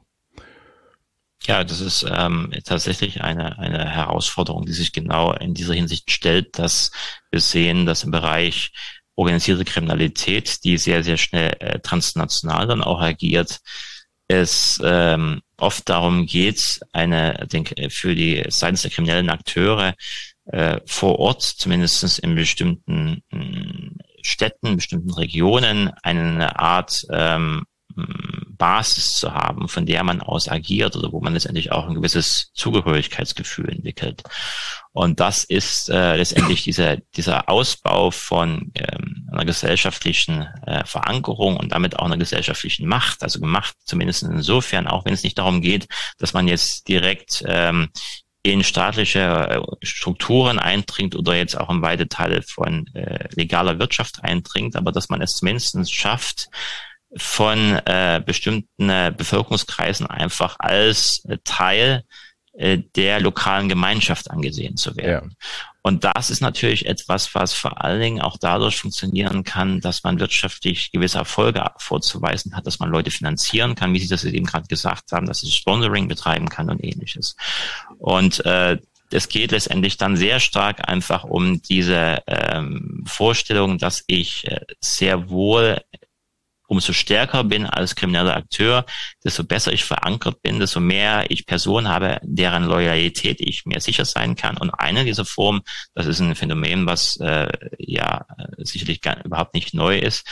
Ja, das ist ähm, tatsächlich eine eine Herausforderung, die sich genau in dieser Hinsicht stellt, dass wir sehen, dass im Bereich organisierte Kriminalität, die sehr, sehr schnell äh, transnational dann auch agiert, es ähm, oft darum geht, eine, denke, für die seitens der kriminellen Akteure äh, vor Ort, zumindest in bestimmten äh, Städten, bestimmten Regionen, eine Art ähm, Basis zu haben, von der man aus agiert oder wo man letztendlich auch ein gewisses Zugehörigkeitsgefühl entwickelt. Und das ist äh, letztendlich dieser dieser Ausbau von ähm, einer gesellschaftlichen äh, Verankerung und damit auch einer gesellschaftlichen Macht, also Macht zumindest insofern, auch wenn es nicht darum geht, dass man jetzt direkt ähm, in staatliche Strukturen eindringt oder jetzt auch in weite Teile von äh, legaler Wirtschaft eindringt, aber dass man es zumindest schafft, von äh, bestimmten äh, Bevölkerungskreisen einfach als äh, Teil äh, der lokalen Gemeinschaft angesehen zu werden. Ja. Und das ist natürlich etwas, was vor allen Dingen auch dadurch funktionieren kann, dass man wirtschaftlich gewisse Erfolge vorzuweisen hat, dass man Leute finanzieren kann, wie Sie das eben gerade gesagt haben, dass es Sponsoring betreiben kann und ähnliches. Und äh, es geht letztendlich dann sehr stark einfach um diese ähm, Vorstellung, dass ich äh, sehr wohl umso stärker bin als krimineller Akteur, desto besser ich verankert bin, desto mehr ich Personen habe, deren Loyalität ich mir sicher sein kann. Und eine dieser Formen, das ist ein Phänomen, was äh, ja sicherlich gar, überhaupt nicht neu ist,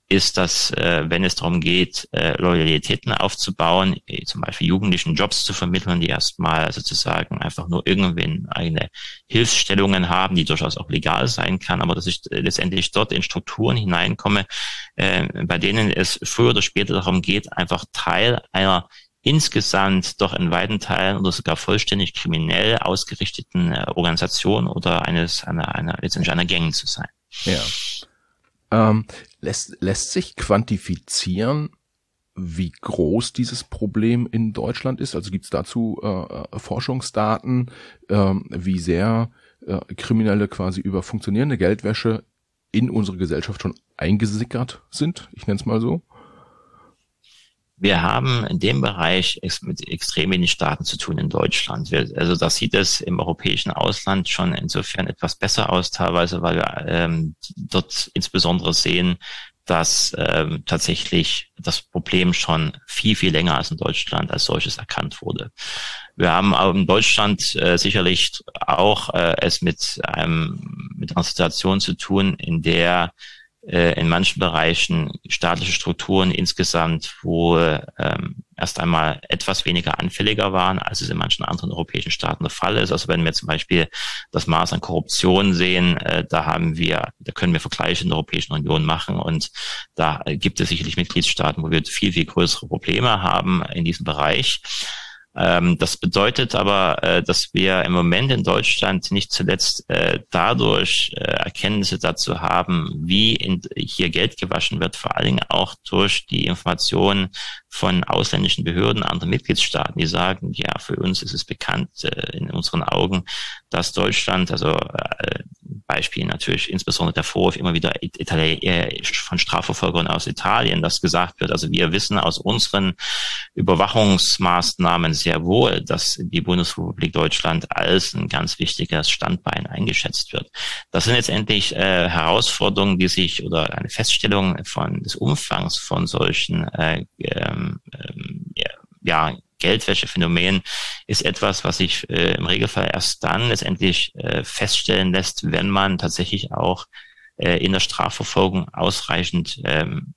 ist, dass äh, wenn es darum geht, äh, Loyalitäten aufzubauen, äh, zum Beispiel Jugendlichen Jobs zu vermitteln, die erstmal sozusagen einfach nur irgendwann eigene Hilfsstellungen haben, die durchaus auch legal sein kann, aber dass ich äh, letztendlich dort in Strukturen hineinkomme, äh, bei denen es früher oder später darum geht, einfach Teil einer insgesamt doch in weiten Teilen oder sogar vollständig kriminell ausgerichteten äh, Organisation oder eines einer einer letztendlich einer Gang zu sein. Ja. Ähm, lässt lässt sich quantifizieren, wie groß dieses Problem in Deutschland ist? Also gibt es dazu äh, Forschungsdaten, äh, wie sehr äh, Kriminelle quasi über funktionierende Geldwäsche in unsere Gesellschaft schon eingesickert sind? Ich nenne es mal so. Wir haben in dem Bereich mit extrem wenig Daten zu tun in Deutschland. Wir, also das sieht es im europäischen Ausland schon insofern etwas besser aus, teilweise, weil wir ähm, dort insbesondere sehen, dass ähm, tatsächlich das Problem schon viel, viel länger als in Deutschland als solches erkannt wurde. Wir haben auch in Deutschland äh, sicherlich auch äh, es mit einem mit einer Situation zu tun, in der in manchen Bereichen staatliche Strukturen insgesamt wohl ähm, erst einmal etwas weniger anfälliger waren, als es in manchen anderen europäischen Staaten der Fall ist. Also wenn wir zum Beispiel das Maß an Korruption sehen, äh, da haben wir, da können wir Vergleiche in der Europäischen Union machen und da gibt es sicherlich Mitgliedstaaten, wo wir viel, viel größere Probleme haben in diesem Bereich. Das bedeutet aber, dass wir im Moment in Deutschland nicht zuletzt dadurch Erkenntnisse dazu haben, wie hier Geld gewaschen wird, vor allen Dingen auch durch die Informationen von ausländischen Behörden anderer Mitgliedstaaten, die sagen, ja, für uns ist es bekannt in unseren Augen, dass Deutschland, also Beispiel natürlich insbesondere der Vorwurf immer wieder Itali- von Strafverfolgern aus Italien, dass gesagt wird, also wir wissen aus unseren Überwachungsmaßnahmen sehr wohl, dass die Bundesrepublik Deutschland als ein ganz wichtiges Standbein eingeschätzt wird. Das sind letztendlich äh, Herausforderungen, die sich oder eine Feststellung von des Umfangs von solchen äh, ähm, ähm, ja, Geldwäschephänomen ist etwas, was sich äh, im Regelfall erst dann letztendlich äh, feststellen lässt, wenn man tatsächlich auch äh, in der Strafverfolgung ausreichend ähm,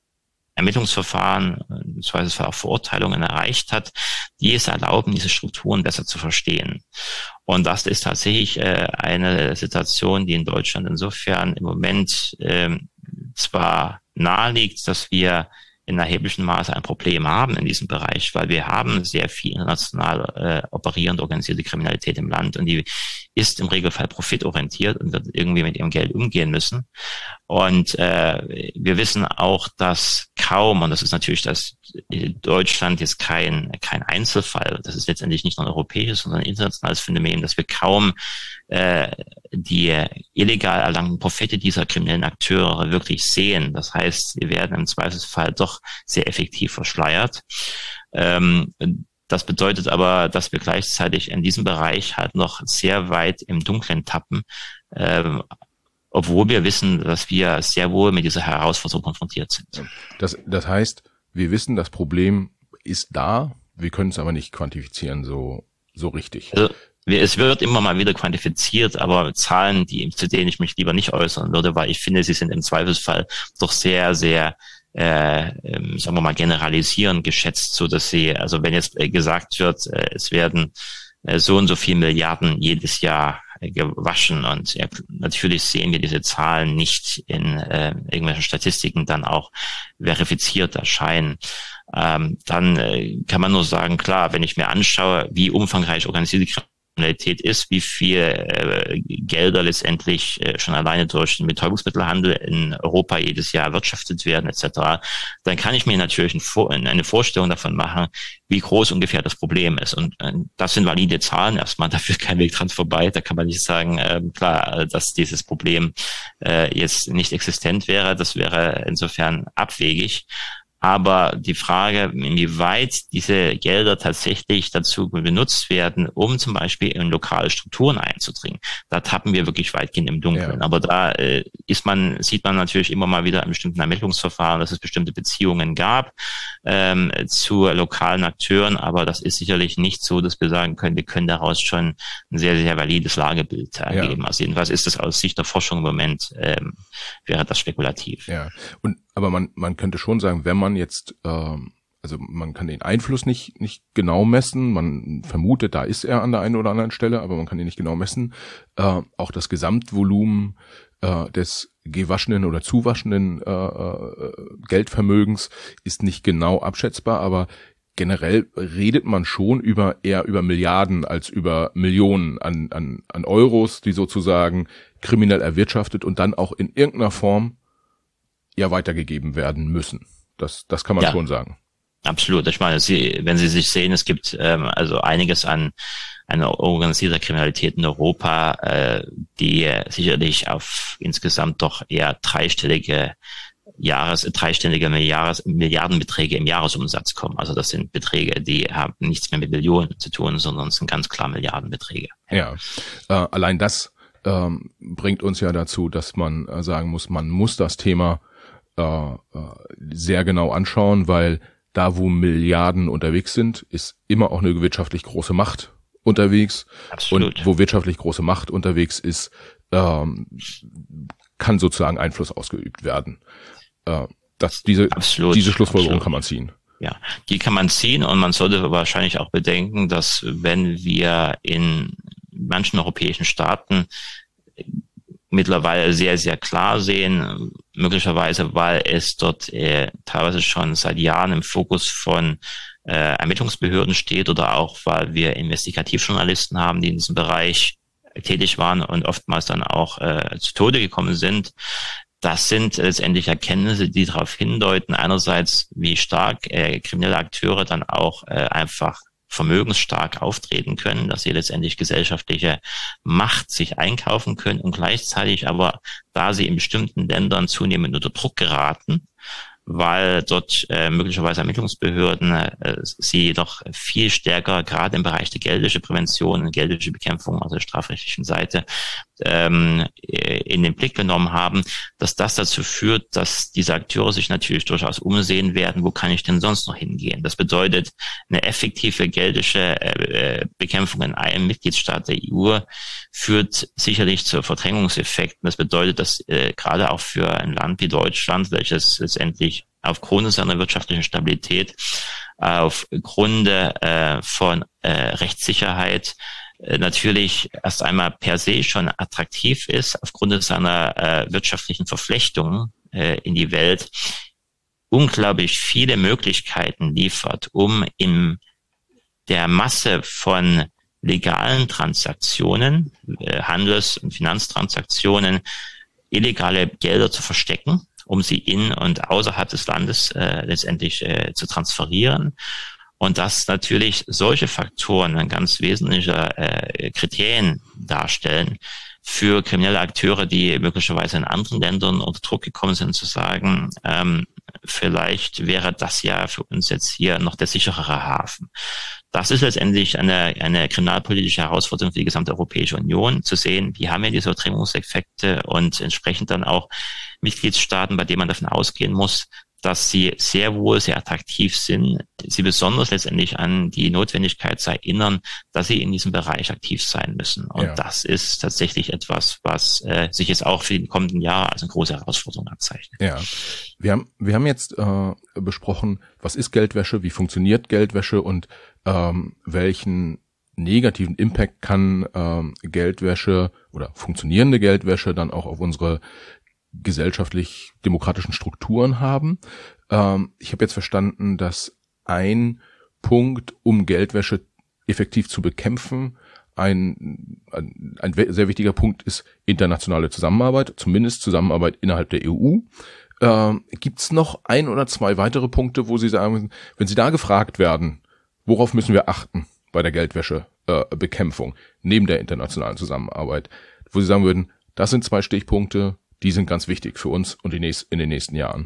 Ermittlungsverfahren, im Zweifelsfall auch Verurteilungen erreicht hat, die es erlauben, diese Strukturen besser zu verstehen. Und das ist tatsächlich äh, eine Situation, die in Deutschland insofern im Moment äh, zwar naheliegt, dass wir in erheblichem Maße ein Problem haben in diesem Bereich, weil wir haben sehr viel international äh, operierende organisierte Kriminalität im Land und die ist im Regelfall profitorientiert und wird irgendwie mit ihrem Geld umgehen müssen. Und äh, wir wissen auch, dass kaum, und das ist natürlich, dass Deutschland jetzt kein kein Einzelfall, das ist letztendlich nicht nur ein europäisches, sondern ein internationales Phänomen, dass wir kaum äh, die illegal erlangten Profite dieser kriminellen Akteure wirklich sehen. Das heißt, sie werden im Zweifelsfall doch sehr effektiv verschleiert. Ähm, Das bedeutet aber, dass wir gleichzeitig in diesem Bereich halt noch sehr weit im Dunkeln tappen, ähm, obwohl wir wissen, dass wir sehr wohl mit dieser Herausforderung konfrontiert sind. Das, das heißt, wir wissen, das Problem ist da, wir können es aber nicht quantifizieren so so richtig. Also, es wird immer mal wieder quantifiziert, aber Zahlen, die zu denen ich mich lieber nicht äußern würde, weil ich finde, sie sind im Zweifelsfall doch sehr, sehr Äh, ähm, sagen wir mal generalisierend geschätzt, so dass sie, also wenn jetzt äh, gesagt wird, äh, es werden äh, so und so viel Milliarden jedes Jahr äh, gewaschen und ja, natürlich sehen wir diese Zahlen nicht in äh, irgendwelchen Statistiken dann auch verifiziert erscheinen. Ähm, dann äh, kann man nur sagen, klar, wenn ich mir anschaue, wie umfangreich organisierte Kriminalität ist, wie viel äh, Gelder letztendlich äh, schon alleine durch den Betäubungsmittelhandel in Europa jedes Jahr erwirtschaftet werden et cetera, dann kann ich mir natürlich ein, eine Vorstellung davon machen, wie groß ungefähr das Problem ist. Und äh, das sind valide Zahlen erstmal, da führt kein Weg dran vorbei. Da kann man nicht sagen, äh, klar, dass dieses Problem äh, jetzt nicht existent wäre. Das wäre insofern abwegig. Aber die Frage, inwieweit diese Gelder tatsächlich dazu benutzt werden, um zum Beispiel in lokale Strukturen einzudringen, da tappen wir wirklich weitgehend im Dunkeln. Ja. Aber da äh, ist man, sieht man natürlich immer mal wieder in bestimmten Ermittlungsverfahren, dass es bestimmte Beziehungen gab ähm, zu lokalen Akteuren. Aber das ist sicherlich nicht so, dass wir sagen können, wir können daraus schon ein sehr, sehr valides Lagebild ergeben. Ja. Also jedenfalls ist das aus Sicht der Forschung im Moment, ähm, wäre das spekulativ. Ja. Und aber man man könnte schon sagen, wenn man jetzt ähm, also man kann den Einfluss nicht nicht genau messen, man vermutet, da ist er an der einen oder anderen Stelle, aber man kann ihn nicht genau messen. Äh, auch das Gesamtvolumen äh, des gewaschenen oder zuwaschenden äh, äh, Geldvermögens ist nicht genau abschätzbar, aber generell redet man schon über eher über Milliarden als über Millionen an an an Euros, die sozusagen kriminell erwirtschaftet und dann auch in irgendeiner Form ja weitergegeben werden müssen. Das das kann man ja schon sagen. Absolut. Ich meine, Sie, wenn Sie sich sehen, es gibt ähm, also einiges an einer organisierter Kriminalität in Europa, äh, die sicherlich auf insgesamt doch eher dreistellige Jahres, dreistellige Jahres, Milliardenbeträge im Jahresumsatz kommen. Also das sind Beträge, die haben nichts mehr mit Millionen zu tun, sondern es sind ganz klar Milliardenbeträge. Ja, äh, allein das ähm, bringt uns ja dazu, dass man äh, sagen muss, man muss das Thema äh, äh, sehr genau anschauen, weil da, wo Milliarden unterwegs sind, ist immer auch eine wirtschaftlich große Macht unterwegs. Absolut. Und wo wirtschaftlich große Macht unterwegs ist, ähm, kann sozusagen Einfluss ausgeübt werden. Äh, das, diese, absolut, diese Schlussfolgerung absolut. kann man ziehen. Ja, die kann man ziehen und man sollte wahrscheinlich auch bedenken, dass wenn wir in manchen europäischen Staaten mittlerweile sehr, sehr klar sehen, möglicherweise, weil es dort äh, teilweise schon seit Jahren im Fokus von äh, Ermittlungsbehörden steht oder auch, weil wir Investigativjournalisten haben, die in diesem Bereich tätig waren und oftmals dann auch äh, zu Tode gekommen sind. Das sind letztendlich Erkenntnisse, die darauf hindeuten, einerseits, wie stark äh, kriminelle Akteure dann auch äh, einfach vermögensstark auftreten können, dass sie letztendlich gesellschaftliche Macht sich einkaufen können und gleichzeitig aber, da sie in bestimmten Ländern zunehmend unter Druck geraten, weil dort äh, möglicherweise Ermittlungsbehörden äh, sie doch viel stärker, gerade im Bereich der Geldwäscheprävention und Geldwäschebekämpfung, also der strafrechtlichen Seite, ähm, in den Blick genommen haben, dass das dazu führt, dass diese Akteure sich natürlich durchaus umsehen werden, wo kann ich denn sonst noch hingehen? Das bedeutet, eine effektive geldwäsche äh, Bekämpfung in einem Mitgliedstaat der E U führt sicherlich zu Verdrängungseffekten. Das bedeutet, dass äh, gerade auch für ein Land wie Deutschland, welches letztendlich aufgrund seiner wirtschaftlichen Stabilität, aufgrund äh, von äh, Rechtssicherheit äh, natürlich erst einmal per se schon attraktiv ist, aufgrund seiner äh, wirtschaftlichen Verflechtungen äh, in die Welt, unglaublich viele Möglichkeiten liefert, um in der Masse von legalen Transaktionen, äh, Handels- und Finanztransaktionen, illegale Gelder zu verstecken, um sie in und außerhalb des Landes äh, letztendlich äh, zu transferieren. Und dass natürlich solche Faktoren ein ganz wesentlicher äh, Kriterien darstellen für kriminelle Akteure, die möglicherweise in anderen Ländern unter Druck gekommen sind, zu sagen, ähm, vielleicht wäre das ja für uns jetzt hier noch der sicherere Hafen. Das ist letztendlich eine, eine kriminalpolitische Herausforderung für die gesamte Europäische Union, zu sehen, wie haben wir diese Verdrängungseffekte und entsprechend dann auch Mitgliedstaaten, bei denen man davon ausgehen muss, dass sie sehr wohl sehr attraktiv sind, sie besonders letztendlich an die Notwendigkeit zu erinnern, dass sie in diesem Bereich aktiv sein müssen. Und ja. das ist tatsächlich etwas, was äh, sich jetzt auch für die kommenden Jahre als eine große Herausforderung abzeichnet. Ja, wir haben wir haben jetzt äh, besprochen, was ist Geldwäsche, wie funktioniert Geldwäsche und ähm, welchen negativen Impact kann ähm, Geldwäsche oder funktionierende Geldwäsche dann auch auf unsere gesellschaftlich-demokratischen Strukturen haben. Ähm, ich habe jetzt verstanden, dass ein Punkt, um Geldwäsche effektiv zu bekämpfen, ein, ein, ein sehr wichtiger Punkt ist internationale Zusammenarbeit, zumindest Zusammenarbeit innerhalb der E U. Ähm, Gibt es noch ein oder zwei weitere Punkte, wo Sie sagen, wenn Sie da gefragt werden, worauf müssen wir achten bei der Geldwäschebekämpfung, äh, neben der internationalen Zusammenarbeit, wo Sie sagen würden, das sind zwei Stichpunkte, die sind ganz wichtig für uns und die nächst, in den nächsten Jahren.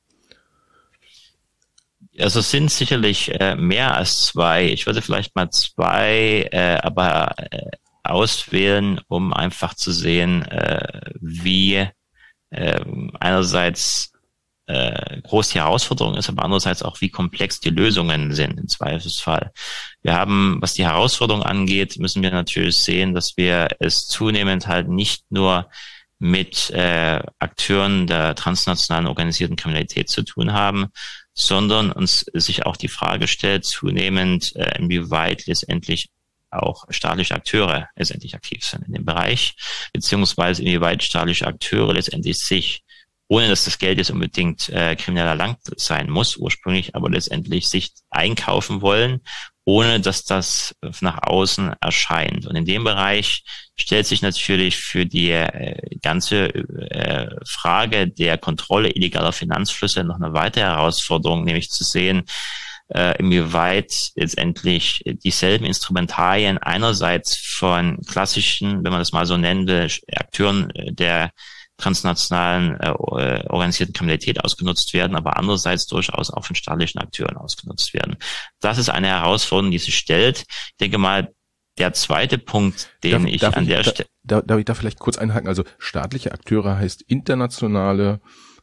Also es sind sicherlich äh, mehr als zwei. Ich würde vielleicht mal zwei, äh, aber äh, auswählen, um einfach zu sehen, äh, wie äh, einerseits äh, groß die Herausforderung ist, aber andererseits auch, wie komplex die Lösungen sind im Zweifelsfall. Wir haben, was die Herausforderung angeht, müssen wir natürlich sehen, dass wir es zunehmend halt nicht nur mit äh, Akteuren der transnationalen organisierten Kriminalität zu tun haben, sondern uns sich auch die Frage stellt, zunehmend, äh, inwieweit letztendlich auch staatliche Akteure letztendlich aktiv sind in dem Bereich, beziehungsweise inwieweit staatliche Akteure letztendlich sich, ohne dass das Geld jetzt unbedingt äh, kriminell erlangt sein muss, ursprünglich, aber letztendlich sich einkaufen wollen, ohne dass das nach außen erscheint. Und in dem Bereich stellt sich natürlich für die äh, ganze äh, Frage der Kontrolle illegaler Finanzflüsse noch eine weitere Herausforderung, nämlich zu sehen, äh, inwieweit letztendlich dieselben Instrumentarien einerseits von klassischen, wenn man das mal so nennen will, Akteuren der transnationalen äh, organisierten Kriminalität ausgenutzt werden, aber andererseits durchaus auch von staatlichen Akteuren ausgenutzt werden. Das ist eine Herausforderung, die sich stellt. Ich denke mal, der zweite Punkt, den darf, ich darf an ich, der da, Stelle... Da, darf ich da vielleicht kurz einhaken? Also staatliche Akteure heißt internationale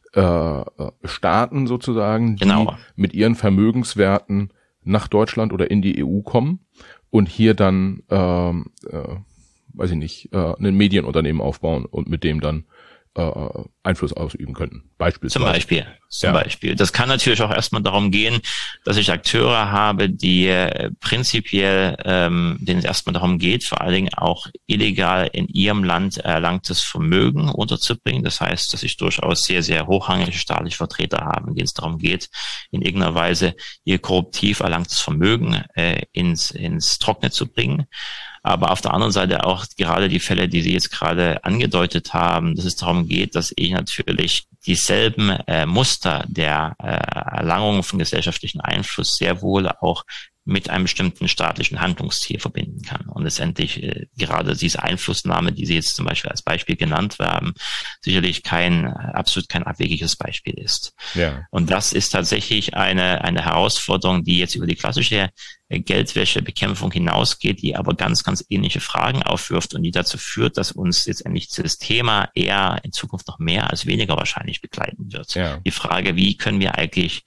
äh, Staaten sozusagen, die Genau. mit ihren Vermögenswerten nach Deutschland oder in die E U kommen und hier dann, ähm, äh, weiß ich nicht, äh, ein Medienunternehmen aufbauen und mit dem dann äh, Einfluss ausüben könnten. Beispielsweise. Zum Beispiel. Zum Ja. Beispiel. Das kann natürlich auch erstmal darum gehen, dass ich Akteure habe, die äh, prinzipiell, ähm, denen es erstmal darum geht, vor allen Dingen auch illegal in ihrem Land erlangtes Vermögen unterzubringen. Das heißt, dass ich durchaus sehr, sehr hochrangige staatliche Vertreter habe, denen es darum geht, in irgendeiner Weise ihr korruptiv erlangtes Vermögen äh, ins, ins Trockene zu bringen. Aber auf der anderen Seite auch gerade die Fälle, die Sie jetzt gerade angedeutet haben, dass es darum geht, dass ich natürlich dieselben äh, Muster der äh, Erlangung von gesellschaftlichen Einfluss sehr wohl auch mit einem bestimmten staatlichen Handlungsziel verbinden kann. Und letztendlich äh, gerade diese Einflussnahme, die Sie jetzt zum Beispiel als Beispiel genannt haben, sicherlich kein, absolut kein abwegiges Beispiel ist. Ja. Und das ist tatsächlich eine, eine Herausforderung, die jetzt über die klassische Geldwäschebekämpfung hinausgeht, die aber ganz, ganz ähnliche Fragen aufwirft und die dazu führt, dass uns letztendlich das Thema eher in Zukunft noch mehr als weniger wahrscheinlich begleiten wird. Ja. Die Frage, wie können wir eigentlich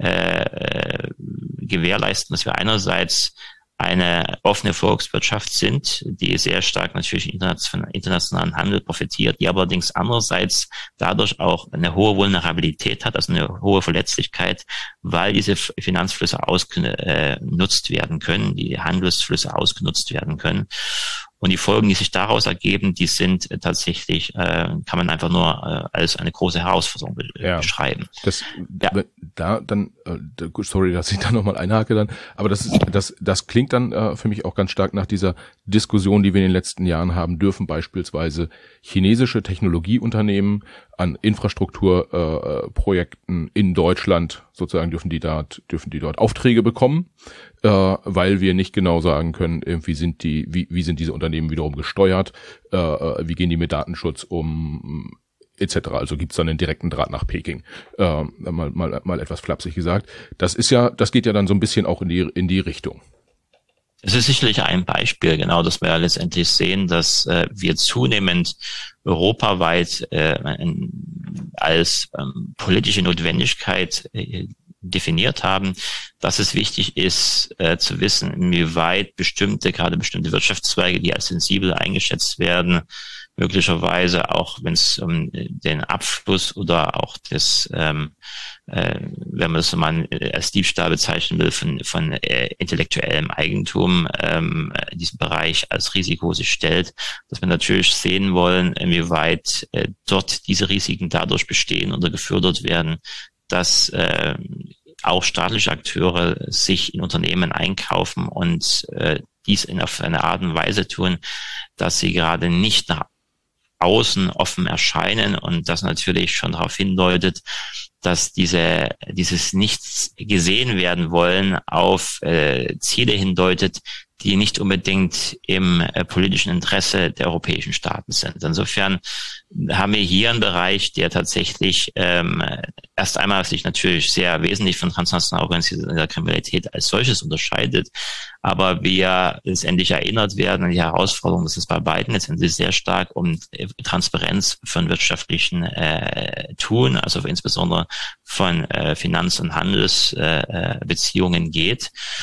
äh, gewährleisten, dass wir einerseits eine offene Volkswirtschaft sind, die sehr stark natürlich von internationalen Handel profitiert, die allerdings andererseits dadurch auch eine hohe Vulnerabilität hat, also eine hohe Verletzlichkeit, weil diese Finanzflüsse ausgenutzt werden können, die Handelsflüsse ausgenutzt werden können. Und die Folgen, die sich daraus ergeben, die sind äh, tatsächlich, äh, kann man einfach nur äh, als eine große Herausforderung be ja. beschreiben. Das, ja. da dann, äh, sorry, dass ich da nochmal einhake dann, aber das ist, das, das klingt dann äh, für mich auch ganz stark nach dieser Diskussion, die wir in den letzten Jahren haben, dürfen beispielsweise chinesische Technologieunternehmen an Infrastrukturprojekten äh, in Deutschland sozusagen dürfen die dort dürfen die dort Aufträge bekommen, äh, weil wir nicht genau sagen können, irgendwie sind die wie wie sind diese Unternehmen wiederum gesteuert, äh, wie gehen die mit Datenschutz um et cetera. Also gibt's dann einen direkten Draht nach Peking, äh, mal mal mal etwas flapsig gesagt. Das ist ja das geht ja dann so ein bisschen auch in die in die Richtung. Es ist sicherlich ein Beispiel, genau, dass wir letztendlich sehen, dass äh, wir zunehmend europaweit äh, als ähm, politische Notwendigkeit äh, definiert haben, dass es wichtig ist, äh, zu wissen, inwieweit bestimmte, gerade bestimmte Wirtschaftszweige, die als sensibel eingeschätzt werden, möglicherweise auch, wenn es um den Abfluss oder auch das, ähm, äh, wenn man das mal als Diebstahl bezeichnen will, von, von äh, intellektuellem Eigentum, ähm, diesen Bereich als Risiko sich stellt, dass wir natürlich sehen wollen, inwieweit äh, dort diese Risiken dadurch bestehen oder gefördert werden, dass äh, auch staatliche Akteure sich in Unternehmen einkaufen und äh, dies in auf eine Art und Weise tun, dass sie gerade nicht nach außen offen erscheinen und das natürlich schon darauf hindeutet, dass diese dieses Nichts gesehen werden wollen auf äh, Ziele hindeutet, die nicht unbedingt im äh, politischen Interesse der europäischen Staaten sind. Insofern haben wir hier einen Bereich, der tatsächlich ähm, erst einmal sich natürlich sehr wesentlich von transnational organisierter Kriminalität als solches unterscheidet, aber wir letztendlich erinnert werden an die Herausforderung, dass es bei beiden letztendlich sehr stark um Transparenz von wirtschaftlichen äh, Tun, also insbesondere von äh, Finanz- und Handelsbeziehungen äh, geht.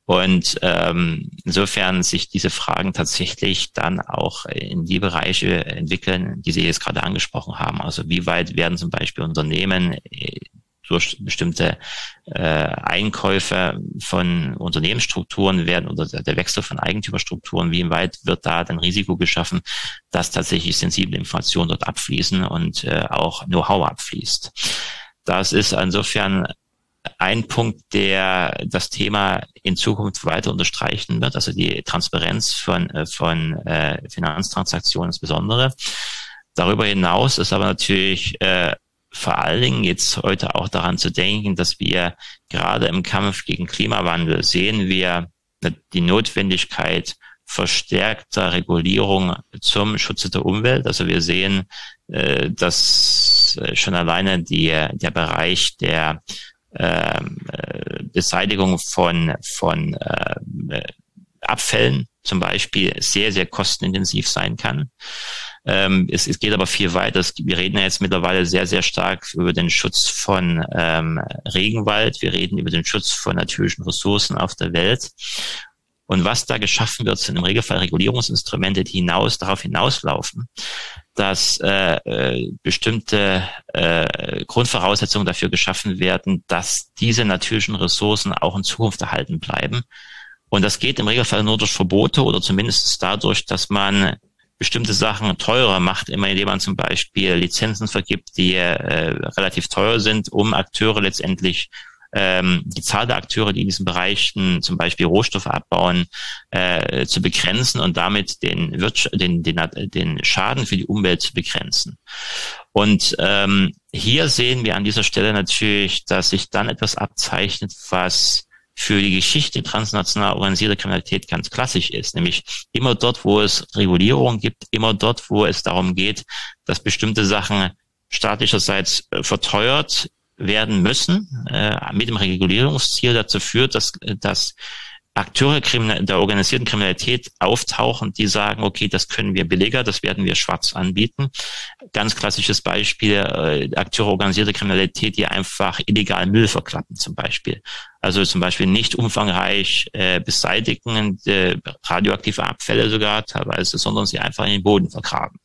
Und ähm, insofern sich diese Fragen tatsächlich dann auch in die Bereiche entwickeln, die Sie jetzt gerade angesprochen haben. Also wie weit werden zum Beispiel Unternehmen durch bestimmte äh, Einkäufe von Unternehmensstrukturen werden oder der Wechsel von Eigentümerstrukturen, wie weit wird da ein Risiko geschaffen, dass tatsächlich sensible Informationen dort abfließen und äh, auch Know-how abfließt. Das ist insofern ein Punkt, der das Thema in Zukunft weiter unterstreichen wird, also die Transparenz von, von äh, Finanztransaktionen insbesondere. Darüber hinaus ist aber natürlich äh, vor allen Dingen jetzt heute auch daran zu denken, dass wir gerade im Kampf gegen Klimawandel sehen wir die Notwendigkeit verstärkter Regulierung zum Schutze der Umwelt. Also wir sehen, äh, dass schon alleine die, der Bereich der äh, Beseitigung von, von äh, Abfällen zum Beispiel sehr, sehr kostenintensiv sein kann. Ähm, es, es geht aber viel weiter. Es, wir reden ja jetzt mittlerweile sehr, sehr stark über den Schutz von ähm, Regenwald. Wir reden über den Schutz von natürlichen Ressourcen auf der Welt. Und was da geschaffen wird, sind im Regelfall Regulierungsinstrumente, die hinaus darauf hinauslaufen, dass äh, äh, bestimmte äh, Grundvoraussetzungen dafür geschaffen werden, dass diese natürlichen Ressourcen auch in Zukunft erhalten bleiben. Und das geht im Regelfall nur durch Verbote oder zumindest dadurch, dass man bestimmte Sachen teurer macht, immer indem man zum Beispiel Lizenzen vergibt, die äh, relativ teuer sind, um Akteure letztendlich ähm, die Zahl der Akteure, die in diesen Bereichen zum Beispiel Rohstoffe abbauen, äh, zu begrenzen und damit den, Wirtschaft, den, den, den Schaden für die Umwelt zu begrenzen. Und ähm, hier sehen wir an dieser Stelle natürlich, dass sich dann etwas abzeichnet, was für die Geschichte transnational organisierter Kriminalität ganz klassisch ist, nämlich immer dort, wo es Regulierung gibt, immer dort, wo es darum geht, dass bestimmte Sachen staatlicherseits äh, verteuert werden müssen, äh, mit dem Regulierungsziel dazu führt, dass, dass Akteure der organisierten Kriminalität auftauchen, die sagen, okay, das können wir billiger, das werden wir schwarz anbieten. Ganz klassisches Beispiel, äh, Akteure organisierter Kriminalität, die einfach illegal Müll verklappen zum Beispiel. Also zum Beispiel nicht umfangreich äh, beseitigen, äh, radioaktive Abfälle sogar teilweise, sondern sie einfach in den Boden vergraben.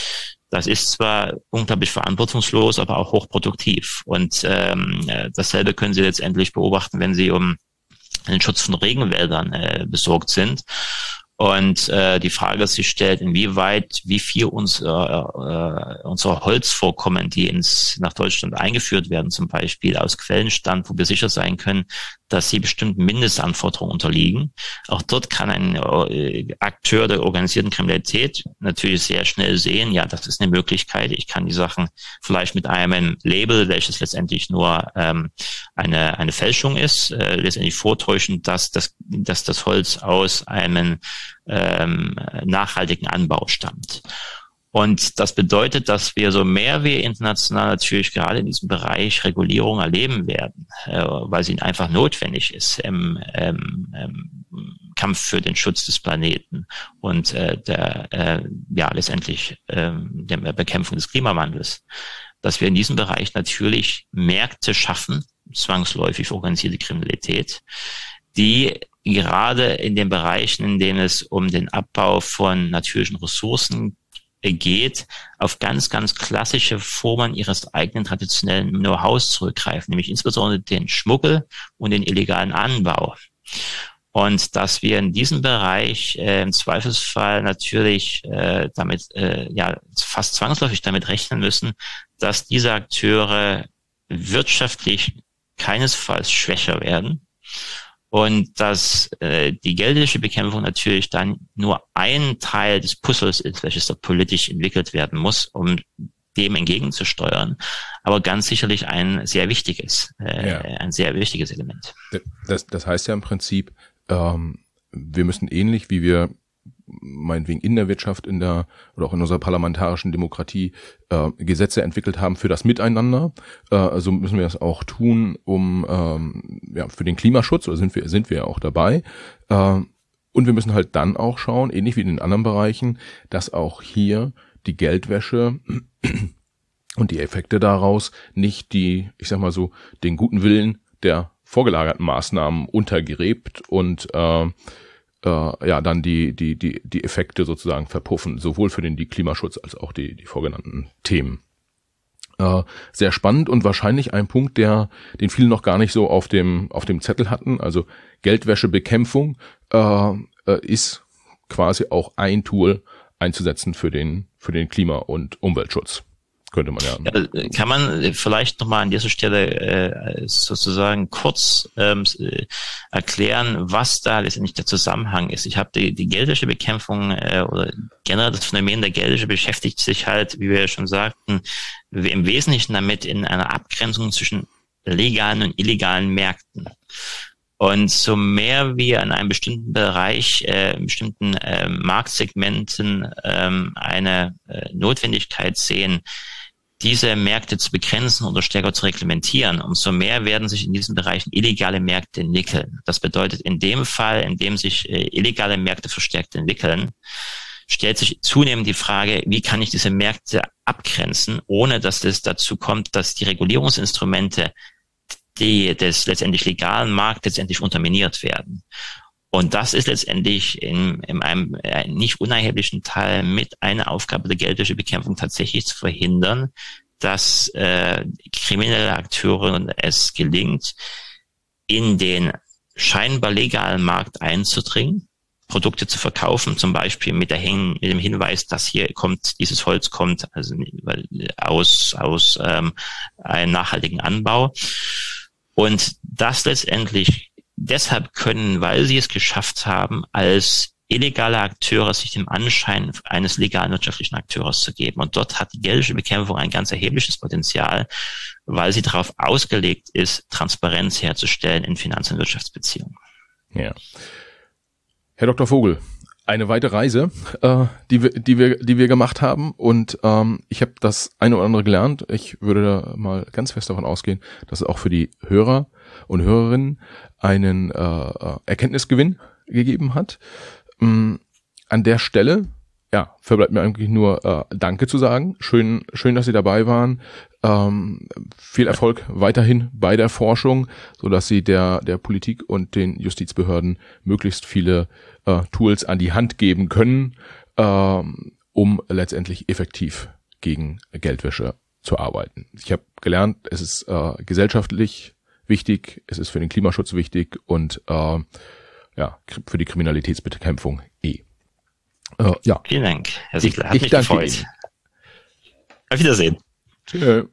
Das ist zwar unglaublich verantwortungslos, aber auch hochproduktiv. Und ähm, dasselbe können Sie letztendlich beobachten, wenn Sie um den Schutz von Regenwäldern äh, besorgt sind. Und äh, die Frage sich stellt, inwieweit, wie viel uns, äh, äh, unsere Holzvorkommen, die ins nach Deutschland eingeführt werden, zum Beispiel aus Quellen stammen, wo wir sicher sein können, dass sie bestimmten Mindestanforderungen unterliegen. Auch dort kann ein äh, Akteur der organisierten Kriminalität natürlich sehr schnell sehen, ja, das ist eine Möglichkeit. Ich kann die Sachen vielleicht mit einem Label, welches letztendlich nur ähm, eine eine Fälschung ist, äh, letztendlich vortäuschen, dass das dass das Holz aus einem ähm, nachhaltigen Anbau stammt. Und das bedeutet, dass wir, so mehr wir international natürlich gerade in diesem Bereich Regulierung erleben werden, äh, weil sie einfach notwendig ist im, ähm, im Kampf für den Schutz des Planeten und äh, der äh, ja letztendlich äh, der Bekämpfung des Klimawandels, dass wir in diesem Bereich natürlich Märkte schaffen, zwangsläufig für organisierte Kriminalität, die gerade in den Bereichen, in denen es um den Abbau von natürlichen Ressourcen geht, auf ganz, ganz klassische Formen ihres eigenen traditionellen Know-hows zurückgreifen, nämlich insbesondere den Schmuggel und den illegalen Anbau. Und dass wir in diesem Bereich äh, im Zweifelsfall natürlich äh, damit äh, ja fast zwangsläufig damit rechnen müssen, dass diese Akteure wirtschaftlich keinesfalls schwächer werden. Und dass äh, die geldwäsche Bekämpfung natürlich dann nur ein Teil des Puzzles ist, welches dort politisch entwickelt werden muss, um dem entgegenzusteuern, aber ganz sicherlich ein sehr wichtiges, äh, ja. ein sehr wichtiges Element. Das, das heißt ja im Prinzip, ähm, wir müssen ähnlich wie wir meinetwegen in der Wirtschaft, in der oder auch in unserer parlamentarischen Demokratie äh, Gesetze entwickelt haben für das Miteinander. Äh, also müssen wir das auch tun, um ähm, ja für den Klimaschutz, oder sind wir sind wir ja auch dabei. Äh, und wir müssen halt dann auch schauen, ähnlich wie in den anderen Bereichen, dass auch hier die Geldwäsche und die Effekte daraus nicht die, ich sag mal so, den guten Willen der vorgelagerten Maßnahmen untergräbt und äh, äh, ja dann die die die die Effekte sozusagen verpuffen, sowohl für den die Klimaschutz als auch die die vorgenannten Themen. Äh, sehr spannend und wahrscheinlich ein Punkt, der den viele noch gar nicht so auf dem auf dem Zettel hatten. Also Geldwäschebekämpfung äh, äh, ist quasi auch ein Tool einzusetzen für den für den Klima- und Umweltschutz. Könnte man ja. ja. Kann man vielleicht nochmal an dieser Stelle äh, sozusagen kurz ähm, erklären, was da letztendlich der Zusammenhang ist? Ich habe die, die Geldwäschebekämpfung äh, oder generell das Phänomen der Geldwäsche beschäftigt sich halt, wie wir ja schon sagten, im Wesentlichen damit in einer Abgrenzung zwischen legalen und illegalen Märkten. Und so mehr wir in einem bestimmten Bereich, äh, in bestimmten äh, Marktsegmenten ähm, eine äh, Notwendigkeit sehen, diese Märkte zu begrenzen oder stärker zu reglementieren, umso mehr werden sich in diesen Bereichen illegale Märkte entwickeln. Das bedeutet, in dem Fall, in dem sich äh, illegale Märkte verstärkt entwickeln, stellt sich zunehmend die Frage, wie kann ich diese Märkte abgrenzen, ohne dass es dazu kommt, dass die Regulierungsinstrumente die des letztendlich legalen Marktes letztendlich unterminiert werden. Und das ist letztendlich in, in einem nicht unerheblichen Teil mit einer Aufgabe der Geldwäschebekämpfung tatsächlich zu verhindern, dass äh, kriminelle Akteure es gelingt, in den scheinbar legalen Markt einzudringen, Produkte zu verkaufen, zum Beispiel mit, der Hin- mit dem Hinweis, dass hier kommt, dieses Holz kommt also aus, aus ähm, einem nachhaltigen Anbau. Und das letztendlich deshalb können, weil sie es geschafft haben, als illegale Akteure sich dem Anschein eines legalen wirtschaftlichen Akteurs zu geben. Und dort hat die Geldwäschebekämpfung ein ganz erhebliches Potenzial, weil sie darauf ausgelegt ist, Transparenz herzustellen in Finanz- und Wirtschaftsbeziehungen. Ja. Herr Doktor Vogel, eine weite Reise, äh, die wir, die wir, die wir gemacht haben, und ähm, ich habe das eine oder andere gelernt. Ich würde mal ganz fest davon ausgehen, dass es auch für die Hörer und Hörerinnen einen äh, Erkenntnisgewinn gegeben hat. Ähm, an der Stelle, ja, verbleibt mir eigentlich nur äh, Danke zu sagen. Schön, schön, dass Sie dabei waren. Ähm, viel Erfolg weiterhin bei der Forschung, so dass Sie der der Politik und den Justizbehörden möglichst viele äh, Tools an die Hand geben können, ähm, um letztendlich effektiv gegen Geldwäsche zu arbeiten. Ich habe gelernt, es ist äh, gesellschaftlich wichtig, es ist für den Klimaschutz wichtig und äh, ja, für die Kriminalitätsbekämpfung eh. Äh, ja. Vielen Dank, Herr Siegler. Hat ich, mich ich gefreut. Ihnen. Auf Wiedersehen. Tschö.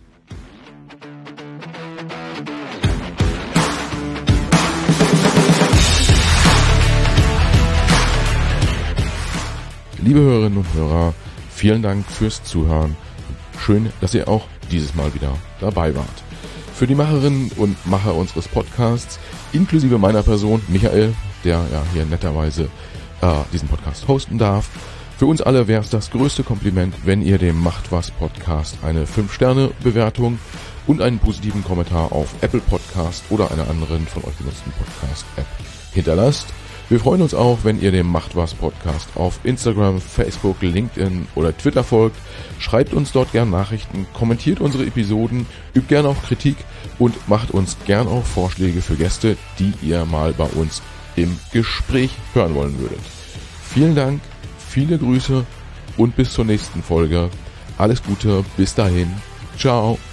Liebe Hörerinnen und Hörer, vielen Dank fürs Zuhören. Schön, dass ihr auch dieses Mal wieder dabei wart. Für die Macherinnen und Macher unseres Podcasts, inklusive meiner Person, Michael, der ja hier netterweise äh, diesen Podcast hosten darf, für uns alle wäre es das größte Kompliment, wenn ihr dem Macht was Podcast eine fünf Sterne Bewertung und einen positiven Kommentar auf Apple Podcast oder einer anderen von euch genutzten Podcast-App hinterlasst. Wir freuen uns auch, wenn ihr dem Macht was Podcast auf Instagram, Facebook, LinkedIn oder Twitter folgt. Schreibt uns dort gern Nachrichten, kommentiert unsere Episoden, übt gern auch Kritik und macht uns gern auch Vorschläge für Gäste, die ihr mal bei uns im Gespräch hören wollen würdet. Vielen Dank, viele Grüße und bis zur nächsten Folge. Alles Gute, bis dahin. Ciao.